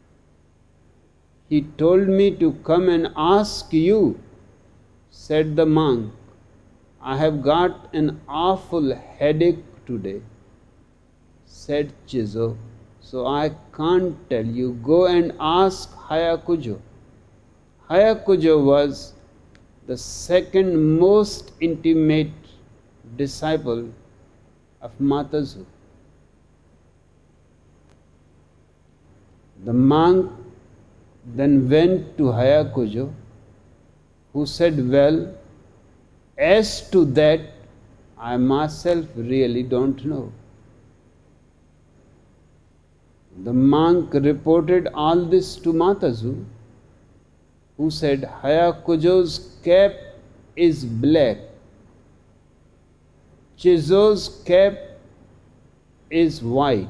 He told me to come and ask you, said the monk. I have got an awful headache today, said Chizo, so I can't tell you. Go and ask Hayakujo. Hayakujo was the second most intimate disciple of Matazu. The monk then went to Hayakujo, who said, well, as to that, I myself really don't know. The monk reported all this to Matazu, who said, Hayakujo's cap is black, Chizo's cap is white.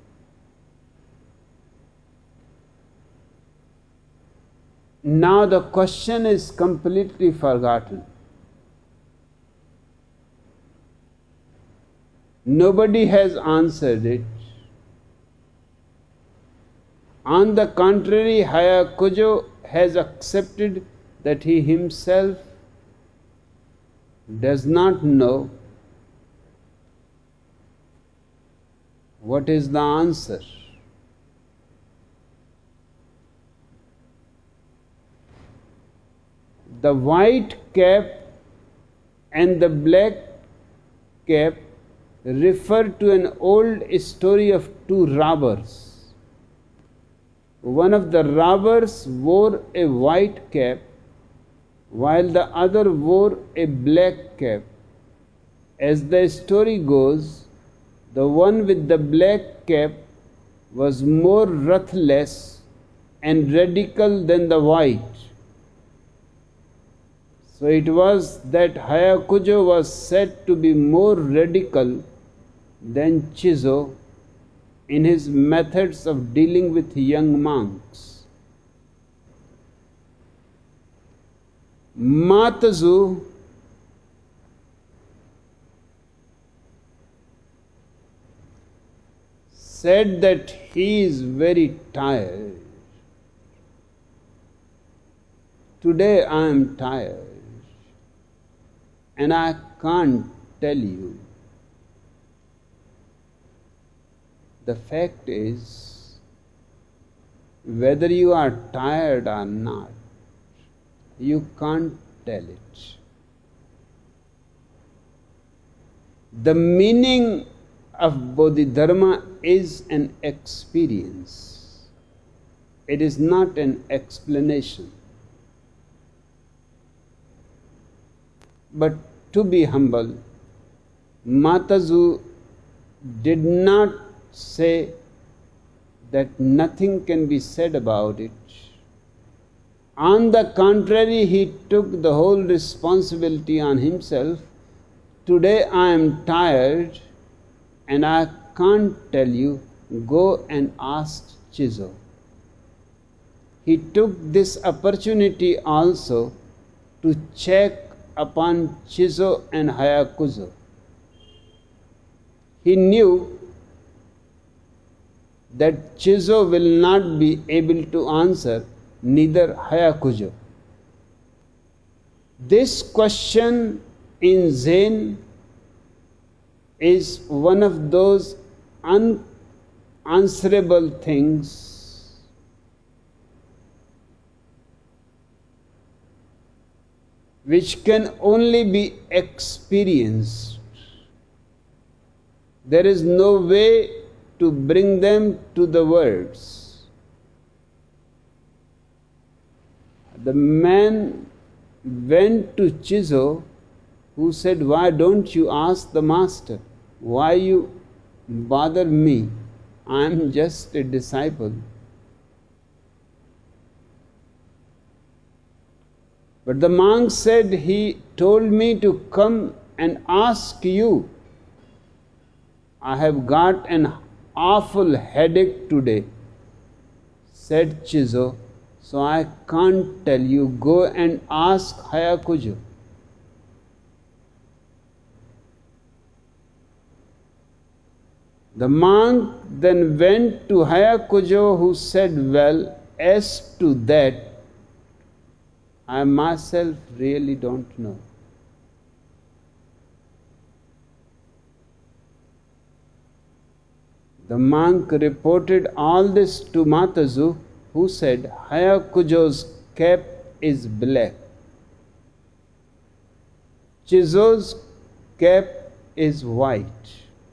Now the question is completely forgotten. Nobody has answered it. On the contrary, Hayakujo has accepted that he himself does not know what is the answer. The white cap and the black cap refer to an old story of two robbers. one of the robbers wore a white cap, while the other wore a black cap. As the story goes, the one with the black cap was more ruthless and radical than the white. So it was that Hyakujo was said to be more radical than Chizo in his methods of dealing with young monks. Matazu said that he is very tired. Today I am tired and I can't tell you. The fact is, whether you are tired or not, you can't tell it. The meaning of Bodhidharma is an experience. It is not an explanation. But to be humble, Matazu did not say that nothing can be said about it. On the contrary, he took the whole responsibility on himself. Today I am tired and I can't tell you. Go and ask Chizo. He took this opportunity also to check upon Chizo and Hyakujo. He knew that Chizo will not be able to answer, neither Hyakujo. This question in Zen is one of those unanswerable things which can only be experienced. There is no way to bring them to the words. The man went to Chizo, who said, "Why don't you ask the master? Why you bother me? I am just a disciple." But the monk said, "He told me to come and ask you. I have got an awful headache today," said Chizo, "so I can't tell you. Go and ask Hyakujo." The monk then went to Hyakujo, who said, "Well, as to that, I myself really don't know." The monk reported all this to Matazu, who said, "Hyakujo's cap is black. Chizo's cap is white."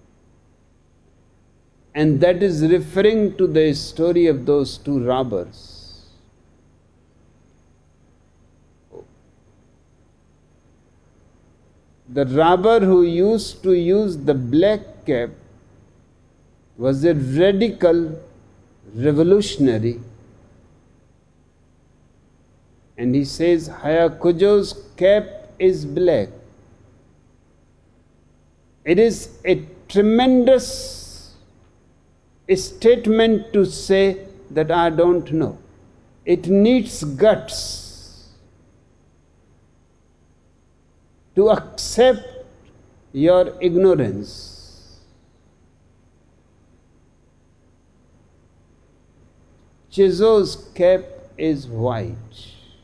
And that is referring to the story of those two robbers. The robber who used to use the black cap was a radical revolutionary. And he says, Hyakujo's cap is black. It is a tremendous statement to say that I don't know. It needs guts to accept your ignorance. Chizo's cap is white.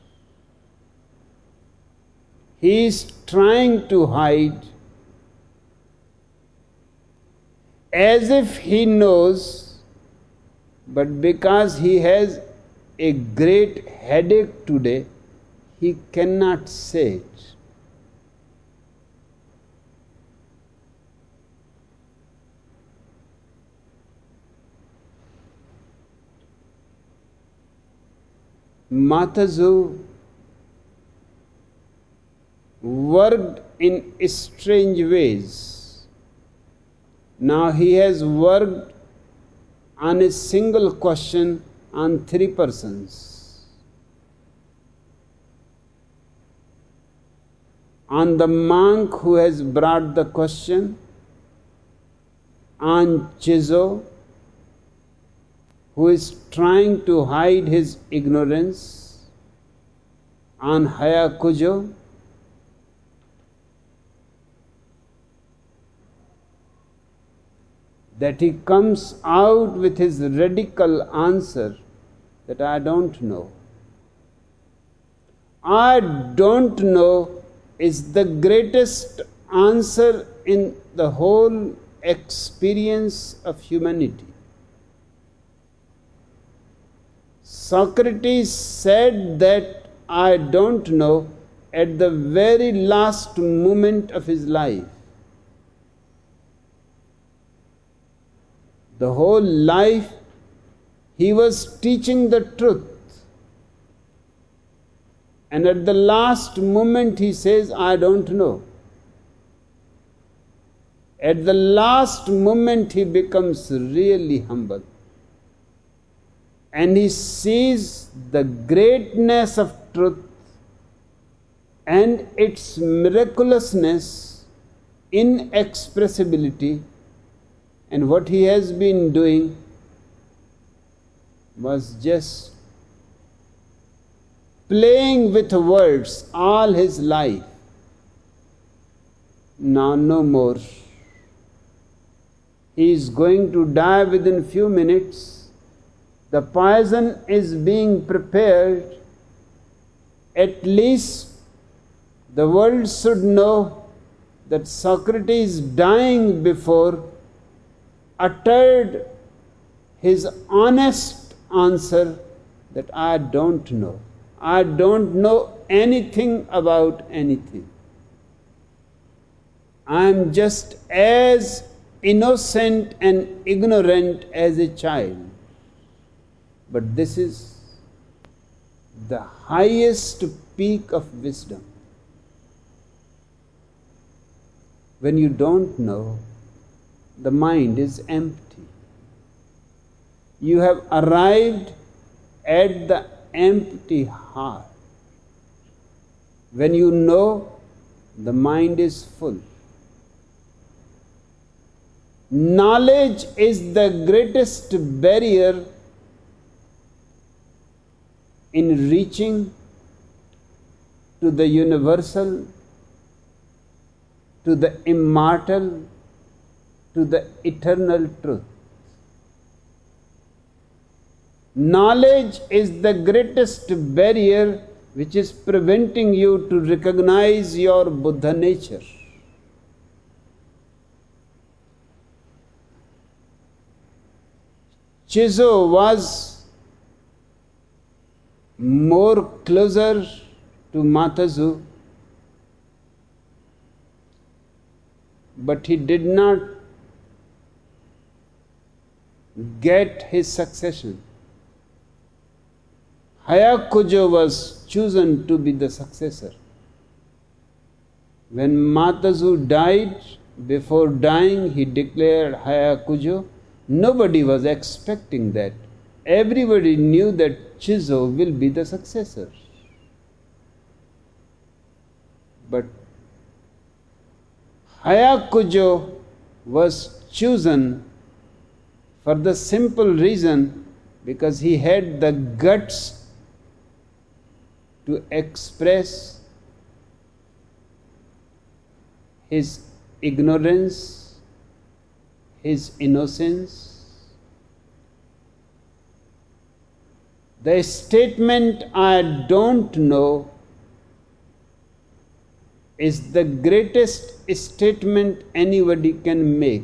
He is trying to hide as if he knows, but because he has a great headache today, he cannot say it. Matazu worked in strange ways. Now he has worked on a single question on three persons. On the monk who has brought the question, on Chizo, who is trying to hide his ignorance, on Hayakujo, that he comes out with his radical answer that I don't know. I don't know is the greatest answer in the whole experience of humanity. Socrates said that I don't know at the very last moment of his life. The whole life he was teaching the truth. And at the last moment he says, I don't know. At the last moment he becomes really humble. And he sees the greatness of truth and its miraculousness, inexpressibility, and what he has been doing was just playing with words all his life. Now no more. He is going to die within few minutes. The poison is being prepared. At least the world should know that Socrates, dying before, uttered his honest answer that I don't know. I don't know anything about anything. I am just as innocent and ignorant as a child. But this is the highest peak of wisdom. When you don't know, the mind is empty. You have arrived at the empty heart. When you know, the mind is full. Knowledge is the greatest barrier in reaching to the universal, to the immortal, to the eternal truth. Knowledge is the greatest barrier which is preventing you to recognize your Buddha nature. Chizo was more closer to Matazu, but he did not get his succession. Hayakujo was chosen to be the successor. When Matazu died, before dying he declared Hayakujo. Nobody was expecting that. Everybody knew that Chizo will be the successor. But Hayakujo was chosen for the simple reason because he had the guts to express his ignorance, his innocence. The statement, I don't know, is the greatest statement anybody can make.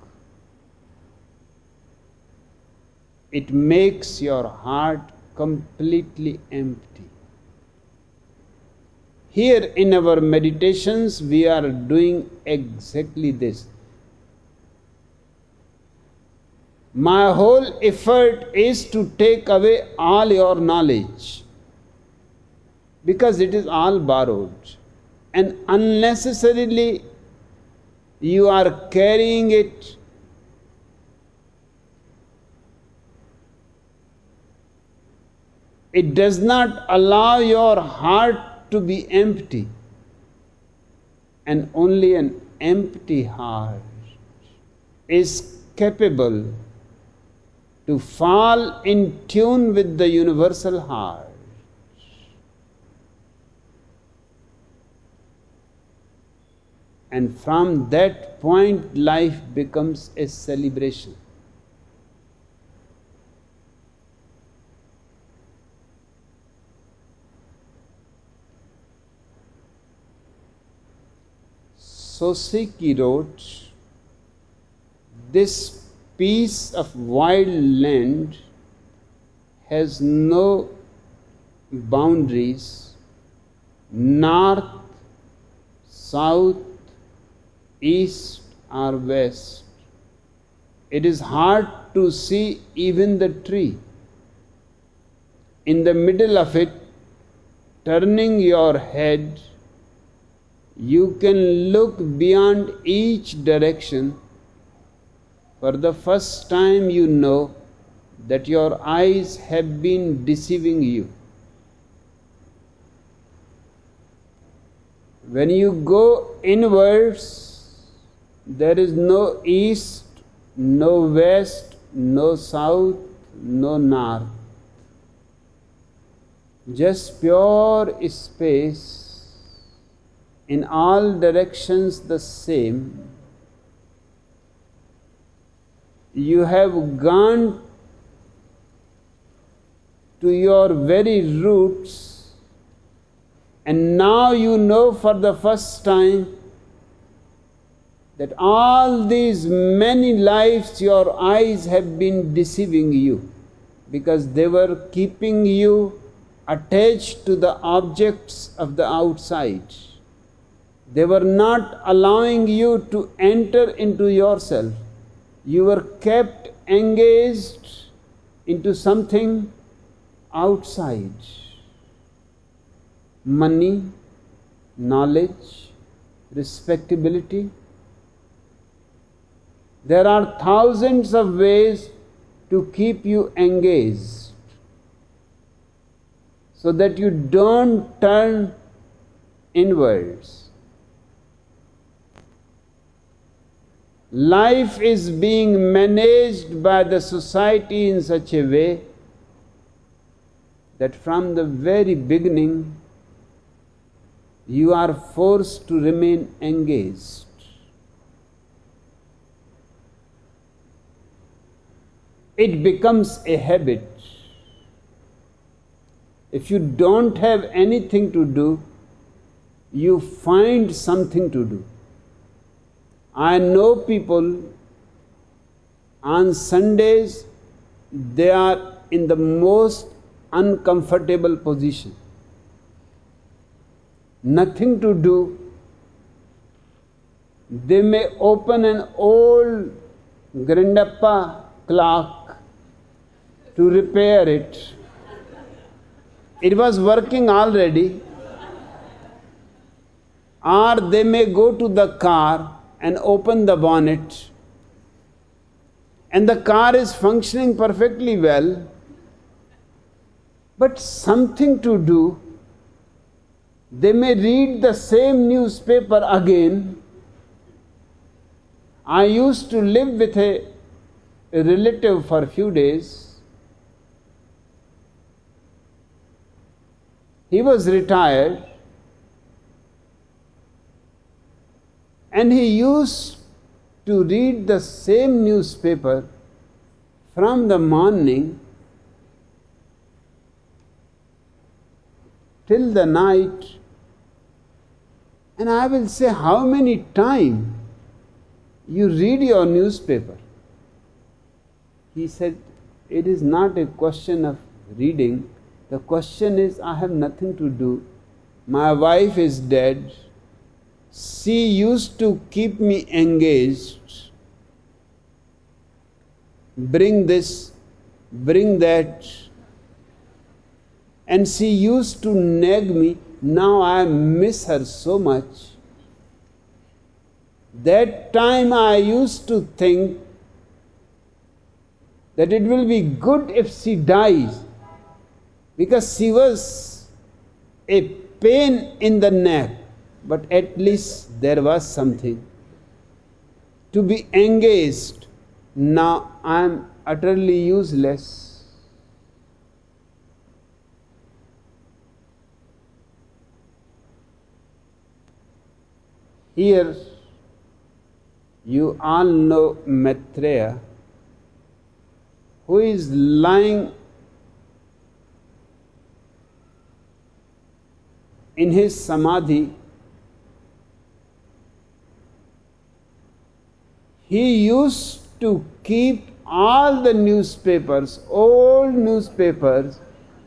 It makes your heart completely empty. Here in our meditations, we are doing exactly this. My whole effort is to take away all your knowledge. because it is all borrowed. And unnecessarily you are carrying it. It does not allow your heart to be empty. And only an empty heart is capable to fall in tune with the universal heart. And from that point, life becomes a celebration. Soseki wrote, this piece of wild land has no boundaries, north, south, east or west. It is hard to see even the tree. In the middle of it, turning your head, you can look beyond each direction. For the first time you know that your eyes have been deceiving you. When you go inwards, there is no east, no west, no south, no north. Just pure space, in all directions the same. You have gone to your very roots, and now you know for the first time that all these many lives your eyes have been deceiving you, because they were keeping you attached to the objects of the outside. They were not allowing you to enter into yourself. You were kept engaged into something outside. Money, knowledge, respectability. There are thousands of ways to keep you engaged, so that you don't turn inwards. Life is being managed by the society in such a way that from the very beginning you are forced to remain engaged. It becomes a habit. If you don't have anything to do, you find something to do. I know people on Sundays, they are in the most uncomfortable position. Nothing to do. They may open an old Grandappa clock to repair it. It was working already. Or they may go to the car and open the bonnet, and the car is functioning perfectly well, but something to do. They may read the same newspaper again. I used to live with a, a relative for a few days. He was retired, and he used to read the same newspaper from the morning till the night. And I will say, how many times you read your newspaper? He said, it is not a question of reading. The question is, I have nothing to do. My wife is dead. She used to keep me engaged. Bring this, bring that. and she used to nag me. Now I miss her so much. That time I used to think that it will be good if she dies, because she was a pain in the neck, but at least there was something. To be engaged, now I am utterly useless. Here, you all know Maitreya, who is lying in his samadhi. He used to keep all the newspapers, old newspapers.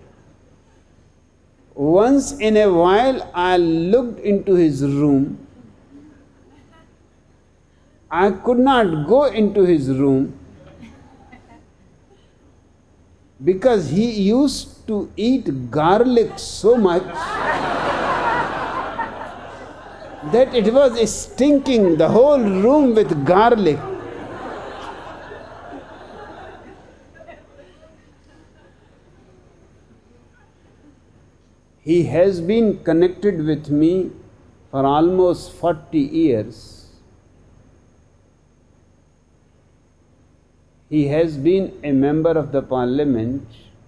Once in a while I looked into his room. I could not go into his room because he used to eat garlic so much that it was stinking the whole room with garlic. He has been connected with me for almost forty years. He has been a member of the parliament.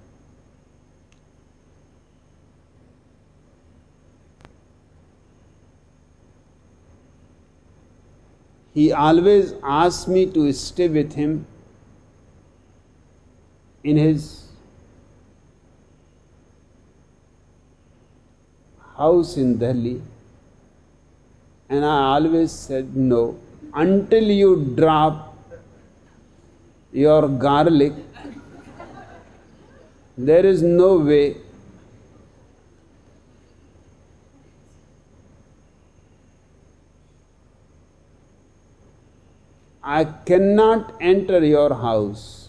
He always asked me to stay with him in his house in Delhi, and I always said no. Until you drop your garlic, there is no way. I cannot enter your house.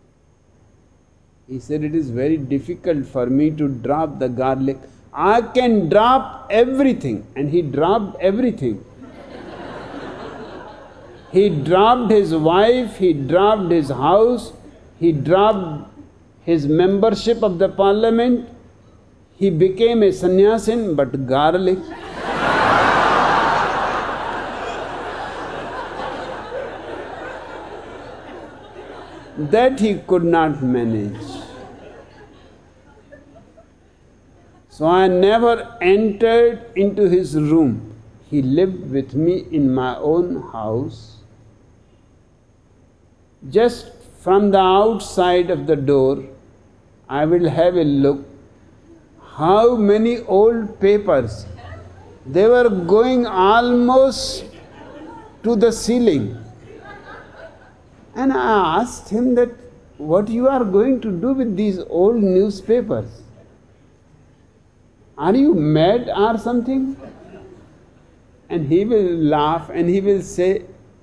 He said, it is very difficult for me to drop the garlic. I can drop everything. And he dropped everything. He dropped his wife, he dropped his house, he dropped his membership of the parliament. He became a sannyasin, but garlic. That he could not manage. So I never entered into his room. He lived with me in my own house. Just from the outside of the door, I will have a look. How many old papers? They were going almost to the ceiling. And I asked him that, what you are going to do with these old newspapers? Are you mad or something? And he will laugh and he will say,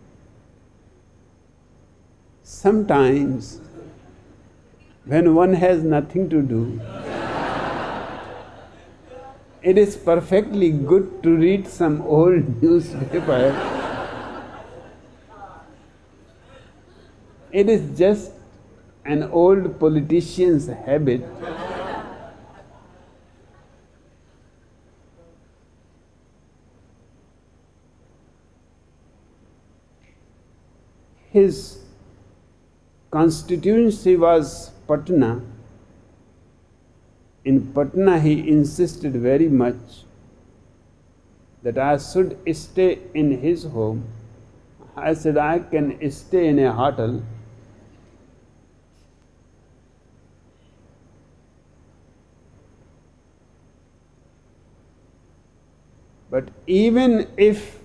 sometimes when one has nothing to do, it is perfectly good to read some old newspaper. It is just an old politician's habit. His constituency was Patna. In Patna, he insisted very much that I should stay in his home. I said, I can stay in a hotel. But even if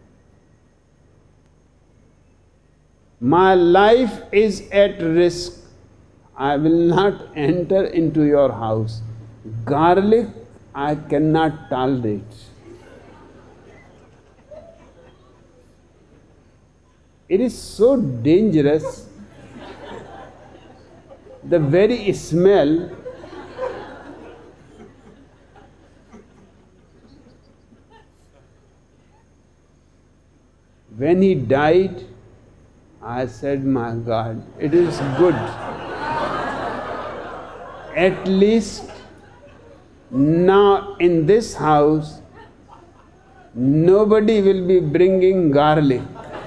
my life is at risk, I will not enter into your house. Garlic, I cannot tolerate. It is so dangerous. The very smell when he died, I said, my God, it is good. At least now in this house, nobody will be bringing garlic.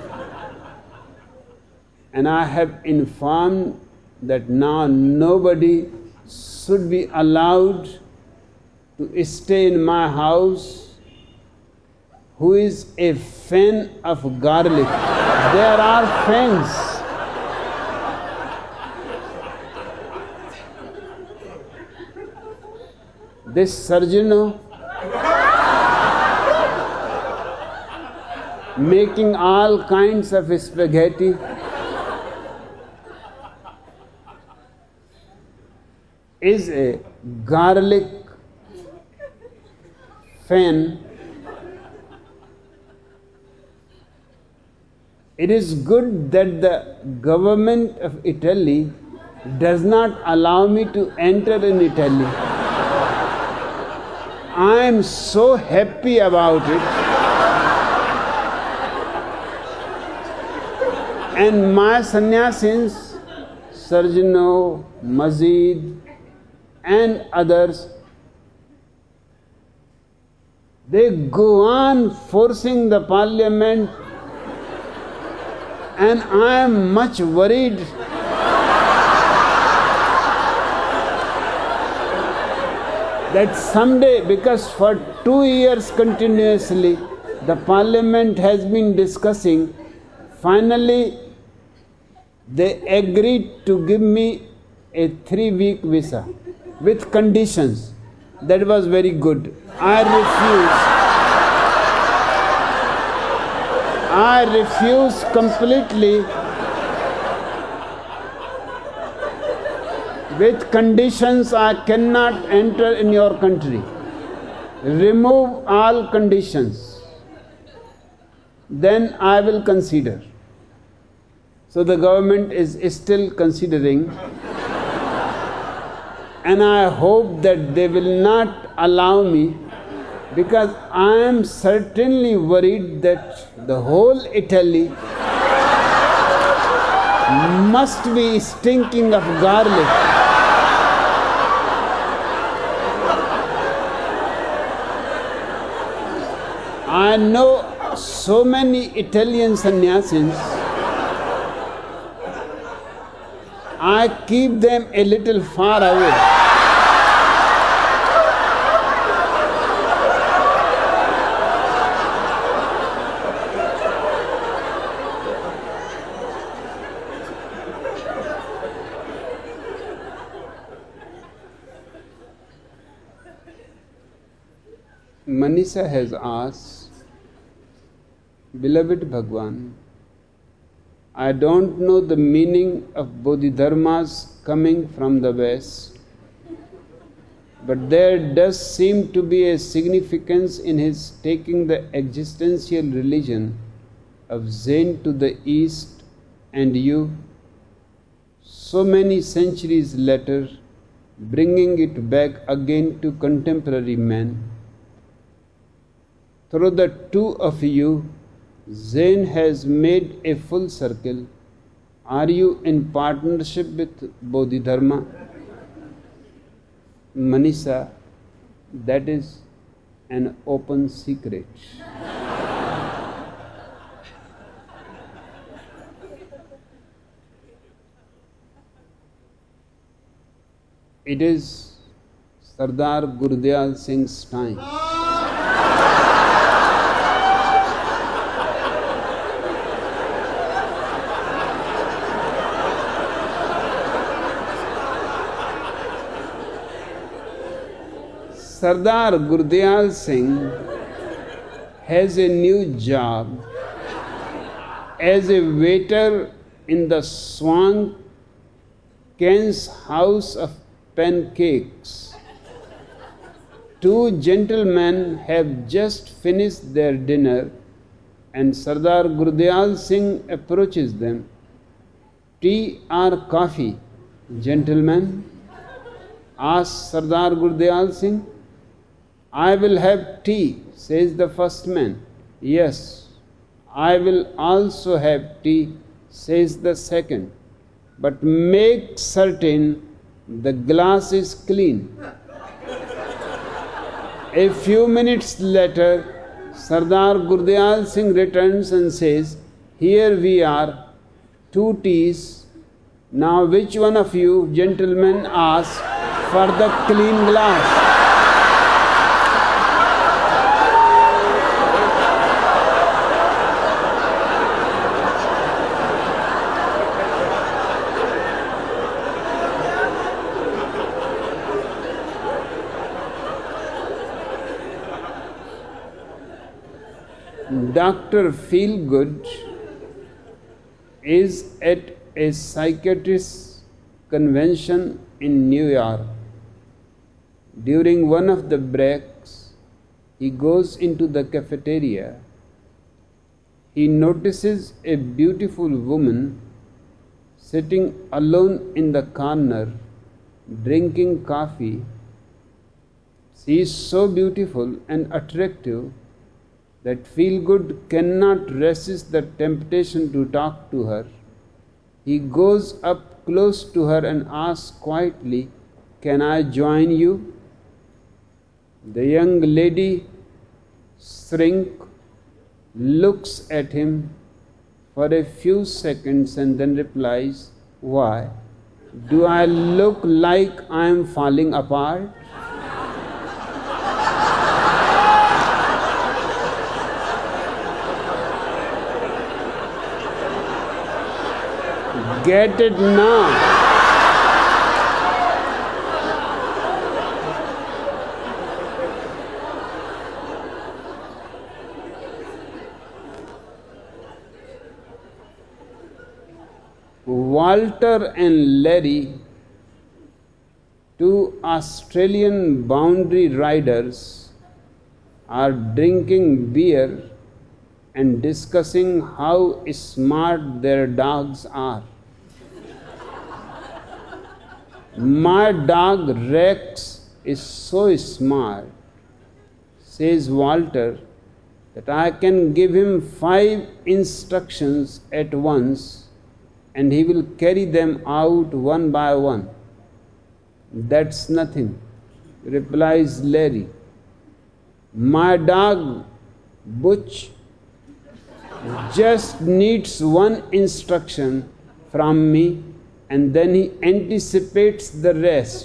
And I have informed that now nobody should be allowed to stay in my house who is a fan of garlic. There are fans. This Sarjano making all kinds of spaghetti. Is a garlic fan. It is good that the government of Italy does not allow me to enter in Italy. I am so happy about it. And my sannyasins, Sarjano, Mazid, and others, they go on forcing the parliament, and I am much worried that someday, because for two years continuously the parliament has been discussing, finally they agreed to give me a three-week visa with conditions. That was very good. I refused. I refused completely with conditions. I cannot enter in your country. Remove all conditions. Then I will consider. So the government is still considering. And I hope that they will not allow me, because I am certainly worried that the whole Italy must be stinking of garlic. I know so many Italian sannyasins. I keep them a little far away. Manisha has asked, Beloved Bhagwan, I don't know the meaning of Bodhidharmas coming from the West, but there does seem to be a significance in his taking the existential religion of Zen to the East, and you, so many centuries later, bringing it back again to contemporary man. Through the two of you, Zen has made a full circle. Are you in partnership with Bodhidharma? Manisha, that is an open secret. It is Sardar Gurdial Singh's time. Sardar Gurdial Singh has a new job as a waiter in the Swank Ken's House of Pancakes. Two gentlemen have just finished their dinner, and Sardar Gurdial Singh approaches them. Tea or coffee, gentlemen? Asks Sardar Gurdial Singh. I will have tea, says the first man. Yes, I will also have tea, says the second, but make certain the glass is clean. A few minutes later, Sardar Gurdayal Singh returns and says, here we are, two teas. Now which one of you gentlemen asks for the clean glass? Doctor Feelgood is at a psychiatrist's convention in New York. During one of the breaks, he goes into the cafeteria. He notices a beautiful woman sitting alone in the corner, drinking coffee. She is so beautiful and attractive that Feelgood cannot resist the temptation to talk to her. He goes up close to her and asks quietly, can I join you? The young lady shrinks, looks at him for a few seconds and then replies, why? Do I look like I am falling apart? Get it now. Walter and Larry, two Australian boundary riders, are drinking beer and discussing how smart their dogs are. My dog Rex is so smart, says Walter, that I can give him five instructions at once and he will carry them out one by one. That's nothing, replies Larry. My dog Butch just needs one instruction from me and then he anticipates the rest.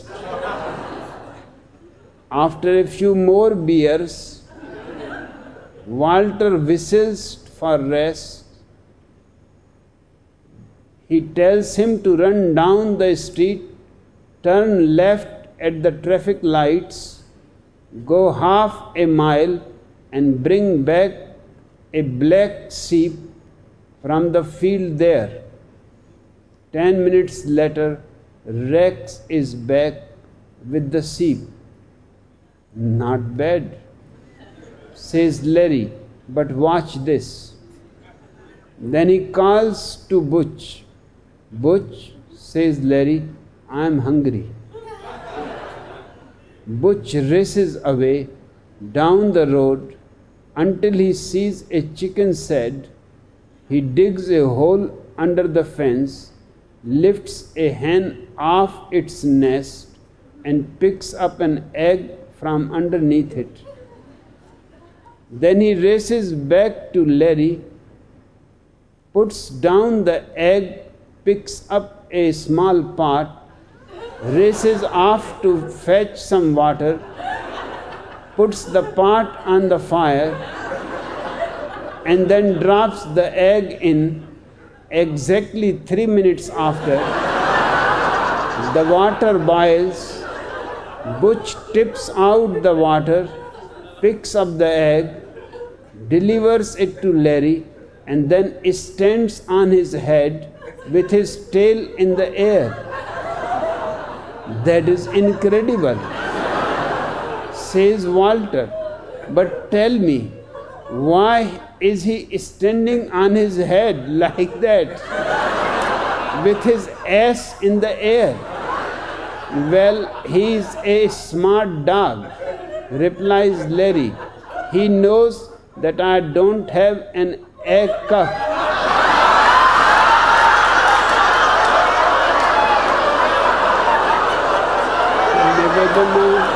After a few more beers, Walter whistles for rest. He tells him to run down the street, turn left at the traffic lights, go half a mile and bring back a black sheep from the field there. Ten minutes later, Rex is back with the sheep. Not bad, says Larry, but watch this. Then he calls to Butch. Butch, says Larry, I am hungry. Butch races away down the road until he sees a chicken shed. He digs a hole under the fence, lifts a hen off its nest and picks up an egg from underneath it. Then he races back to Larry, puts down the egg, picks up a small pot, races off to fetch some water, puts the pot on the fire, and then drops the egg in. Exactly three minutes after, the water boils. Butch tips out the water, picks up the egg, delivers it to Larry, and then stands on his head with his tail in the air. That is incredible, says Walter. But tell me, why is he standing on his head like that with his ass in the air? Well, he is a smart dog, replies Larry. He knows that I don't have an eka. Nivedana.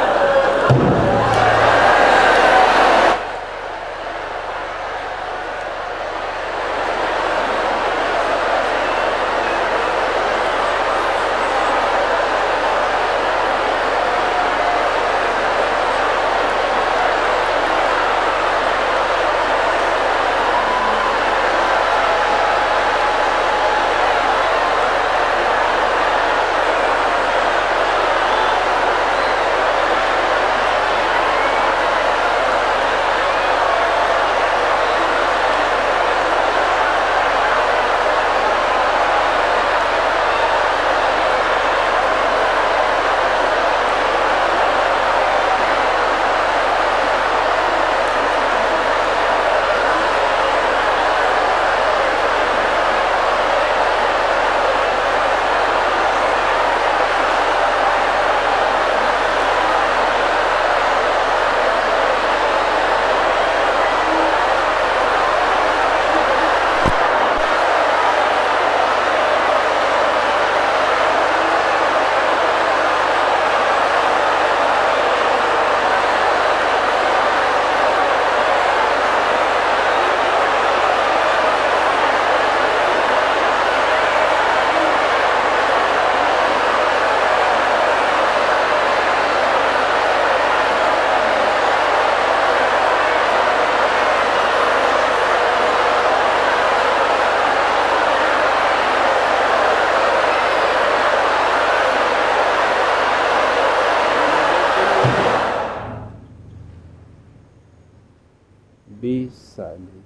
Be silent.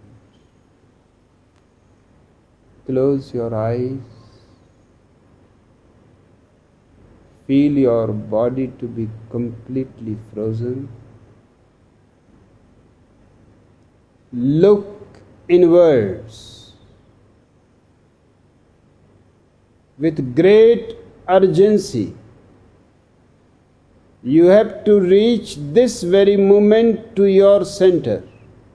Close your eyes. Feel your body to be completely frozen. Look inwards with great urgency. You have to reach this very moment to your center.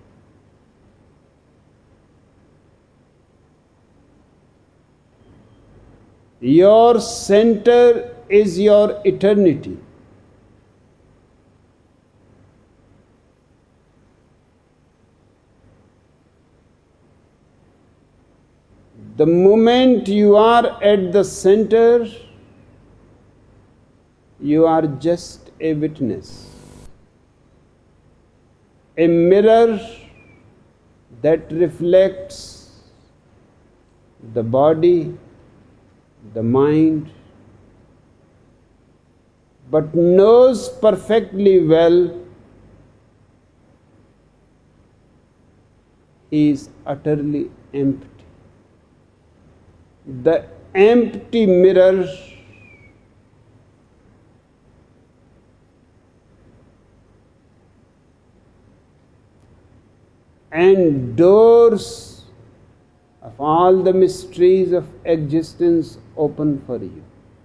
Your center is your eternity. The moment you are at the center, you are just a witness, a mirror that reflects the body, the mind, but knows perfectly well he is utterly empty. The empty mirror and doors of all the mysteries of existence open for you.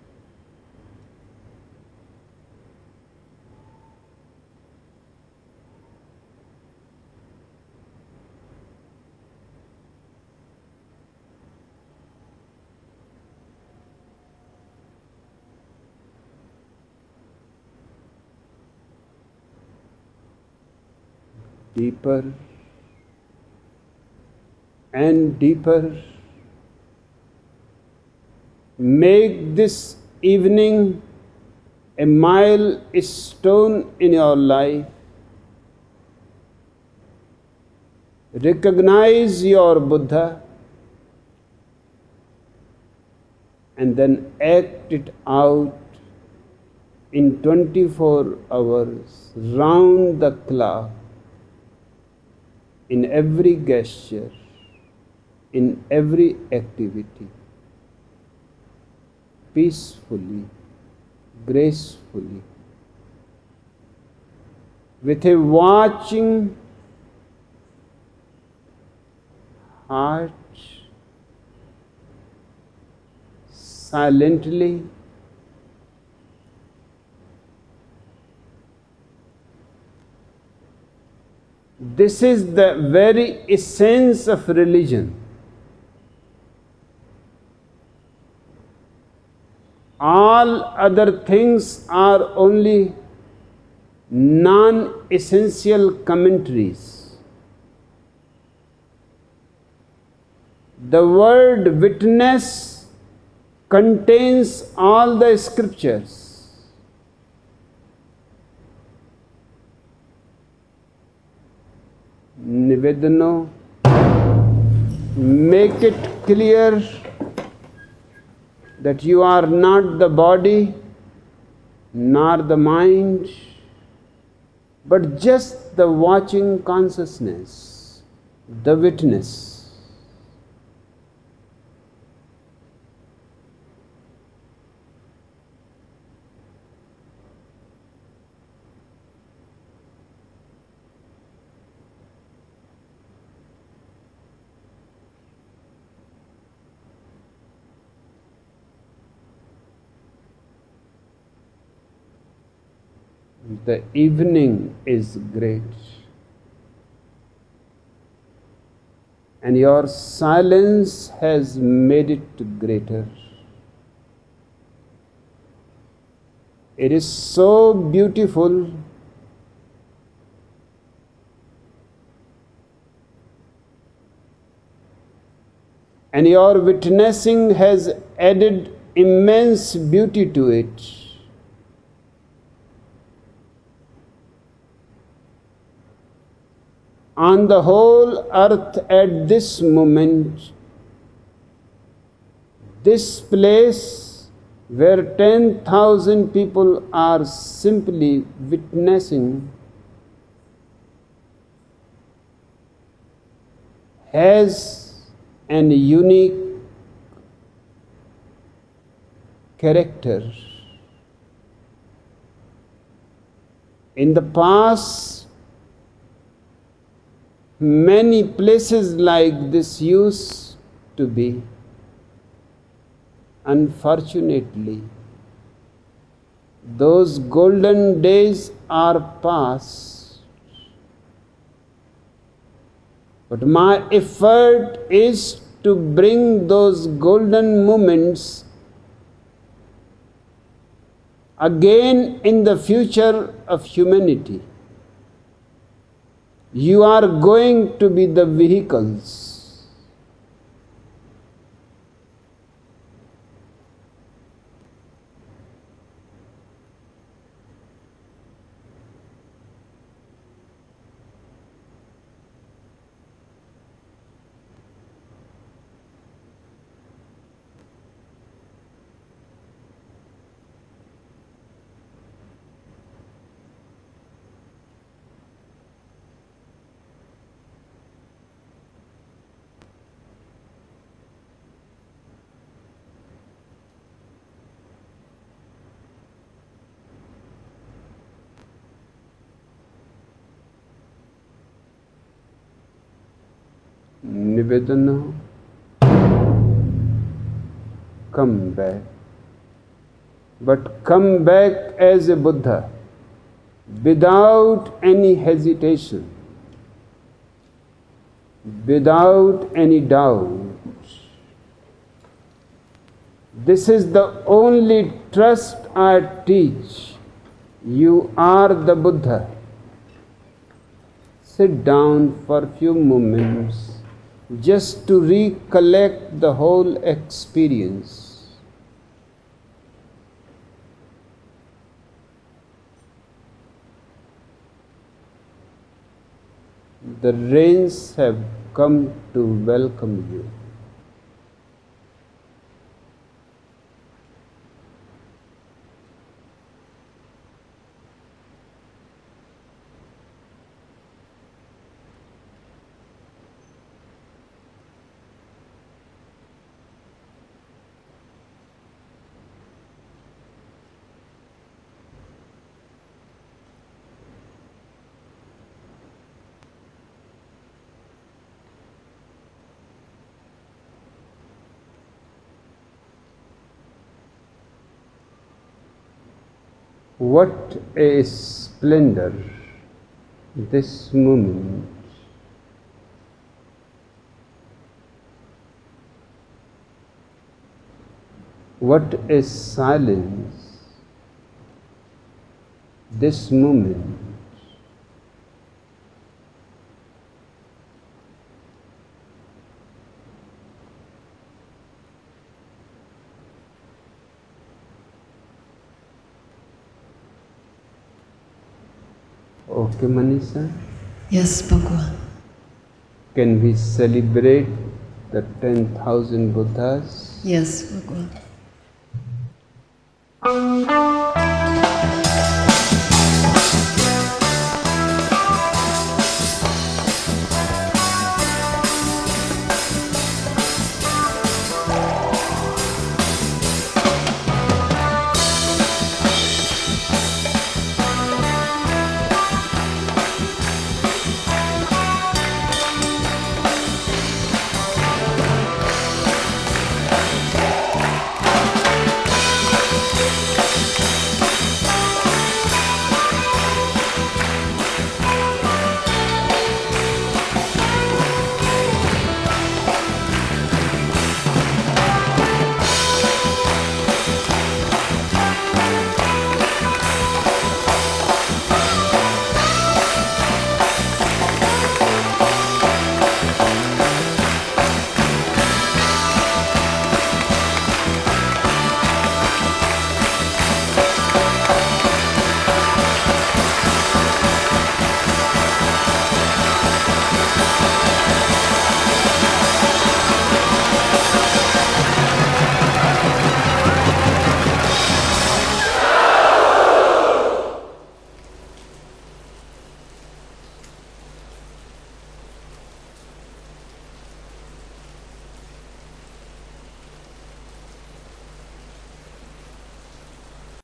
Deeper and deeper. Make this evening a milestone in your life. Recognize your Buddha and then act it out in twenty-four hours, round the clock, in every gesture, in every activity, peacefully, gracefully, with a watching heart, silently, This is the very essence of religion. All other things are only non-essential commentaries. The word witness contains all the scriptures. Nivedano, make it clear that you are not the body nor the mind, but just the watching consciousness, the witness. The evening is great, and your silence has made it greater. It is so beautiful and your witnessing has added immense beauty to it. On the whole earth at this moment, this place where ten thousand people are simply witnessing has an unique character. In the past, many places like this used to be. Unfortunately, those golden days are past. But my effort is to bring those golden moments again in the future of humanity. You are going to be the vehicles. Nivedana, come back, but come back as a Buddha, without any hesitation, without any doubt. This is the only trust I teach. You are the Buddha. Sit down for a few moments just to recollect the whole experience. The rains have come to welcome you. What a splendor! this moment. What is silence? This moment. Okay, Manisha? Yes, Bhagwan. Can we celebrate the ten thousand Buddhas? Yes, Bhagwan.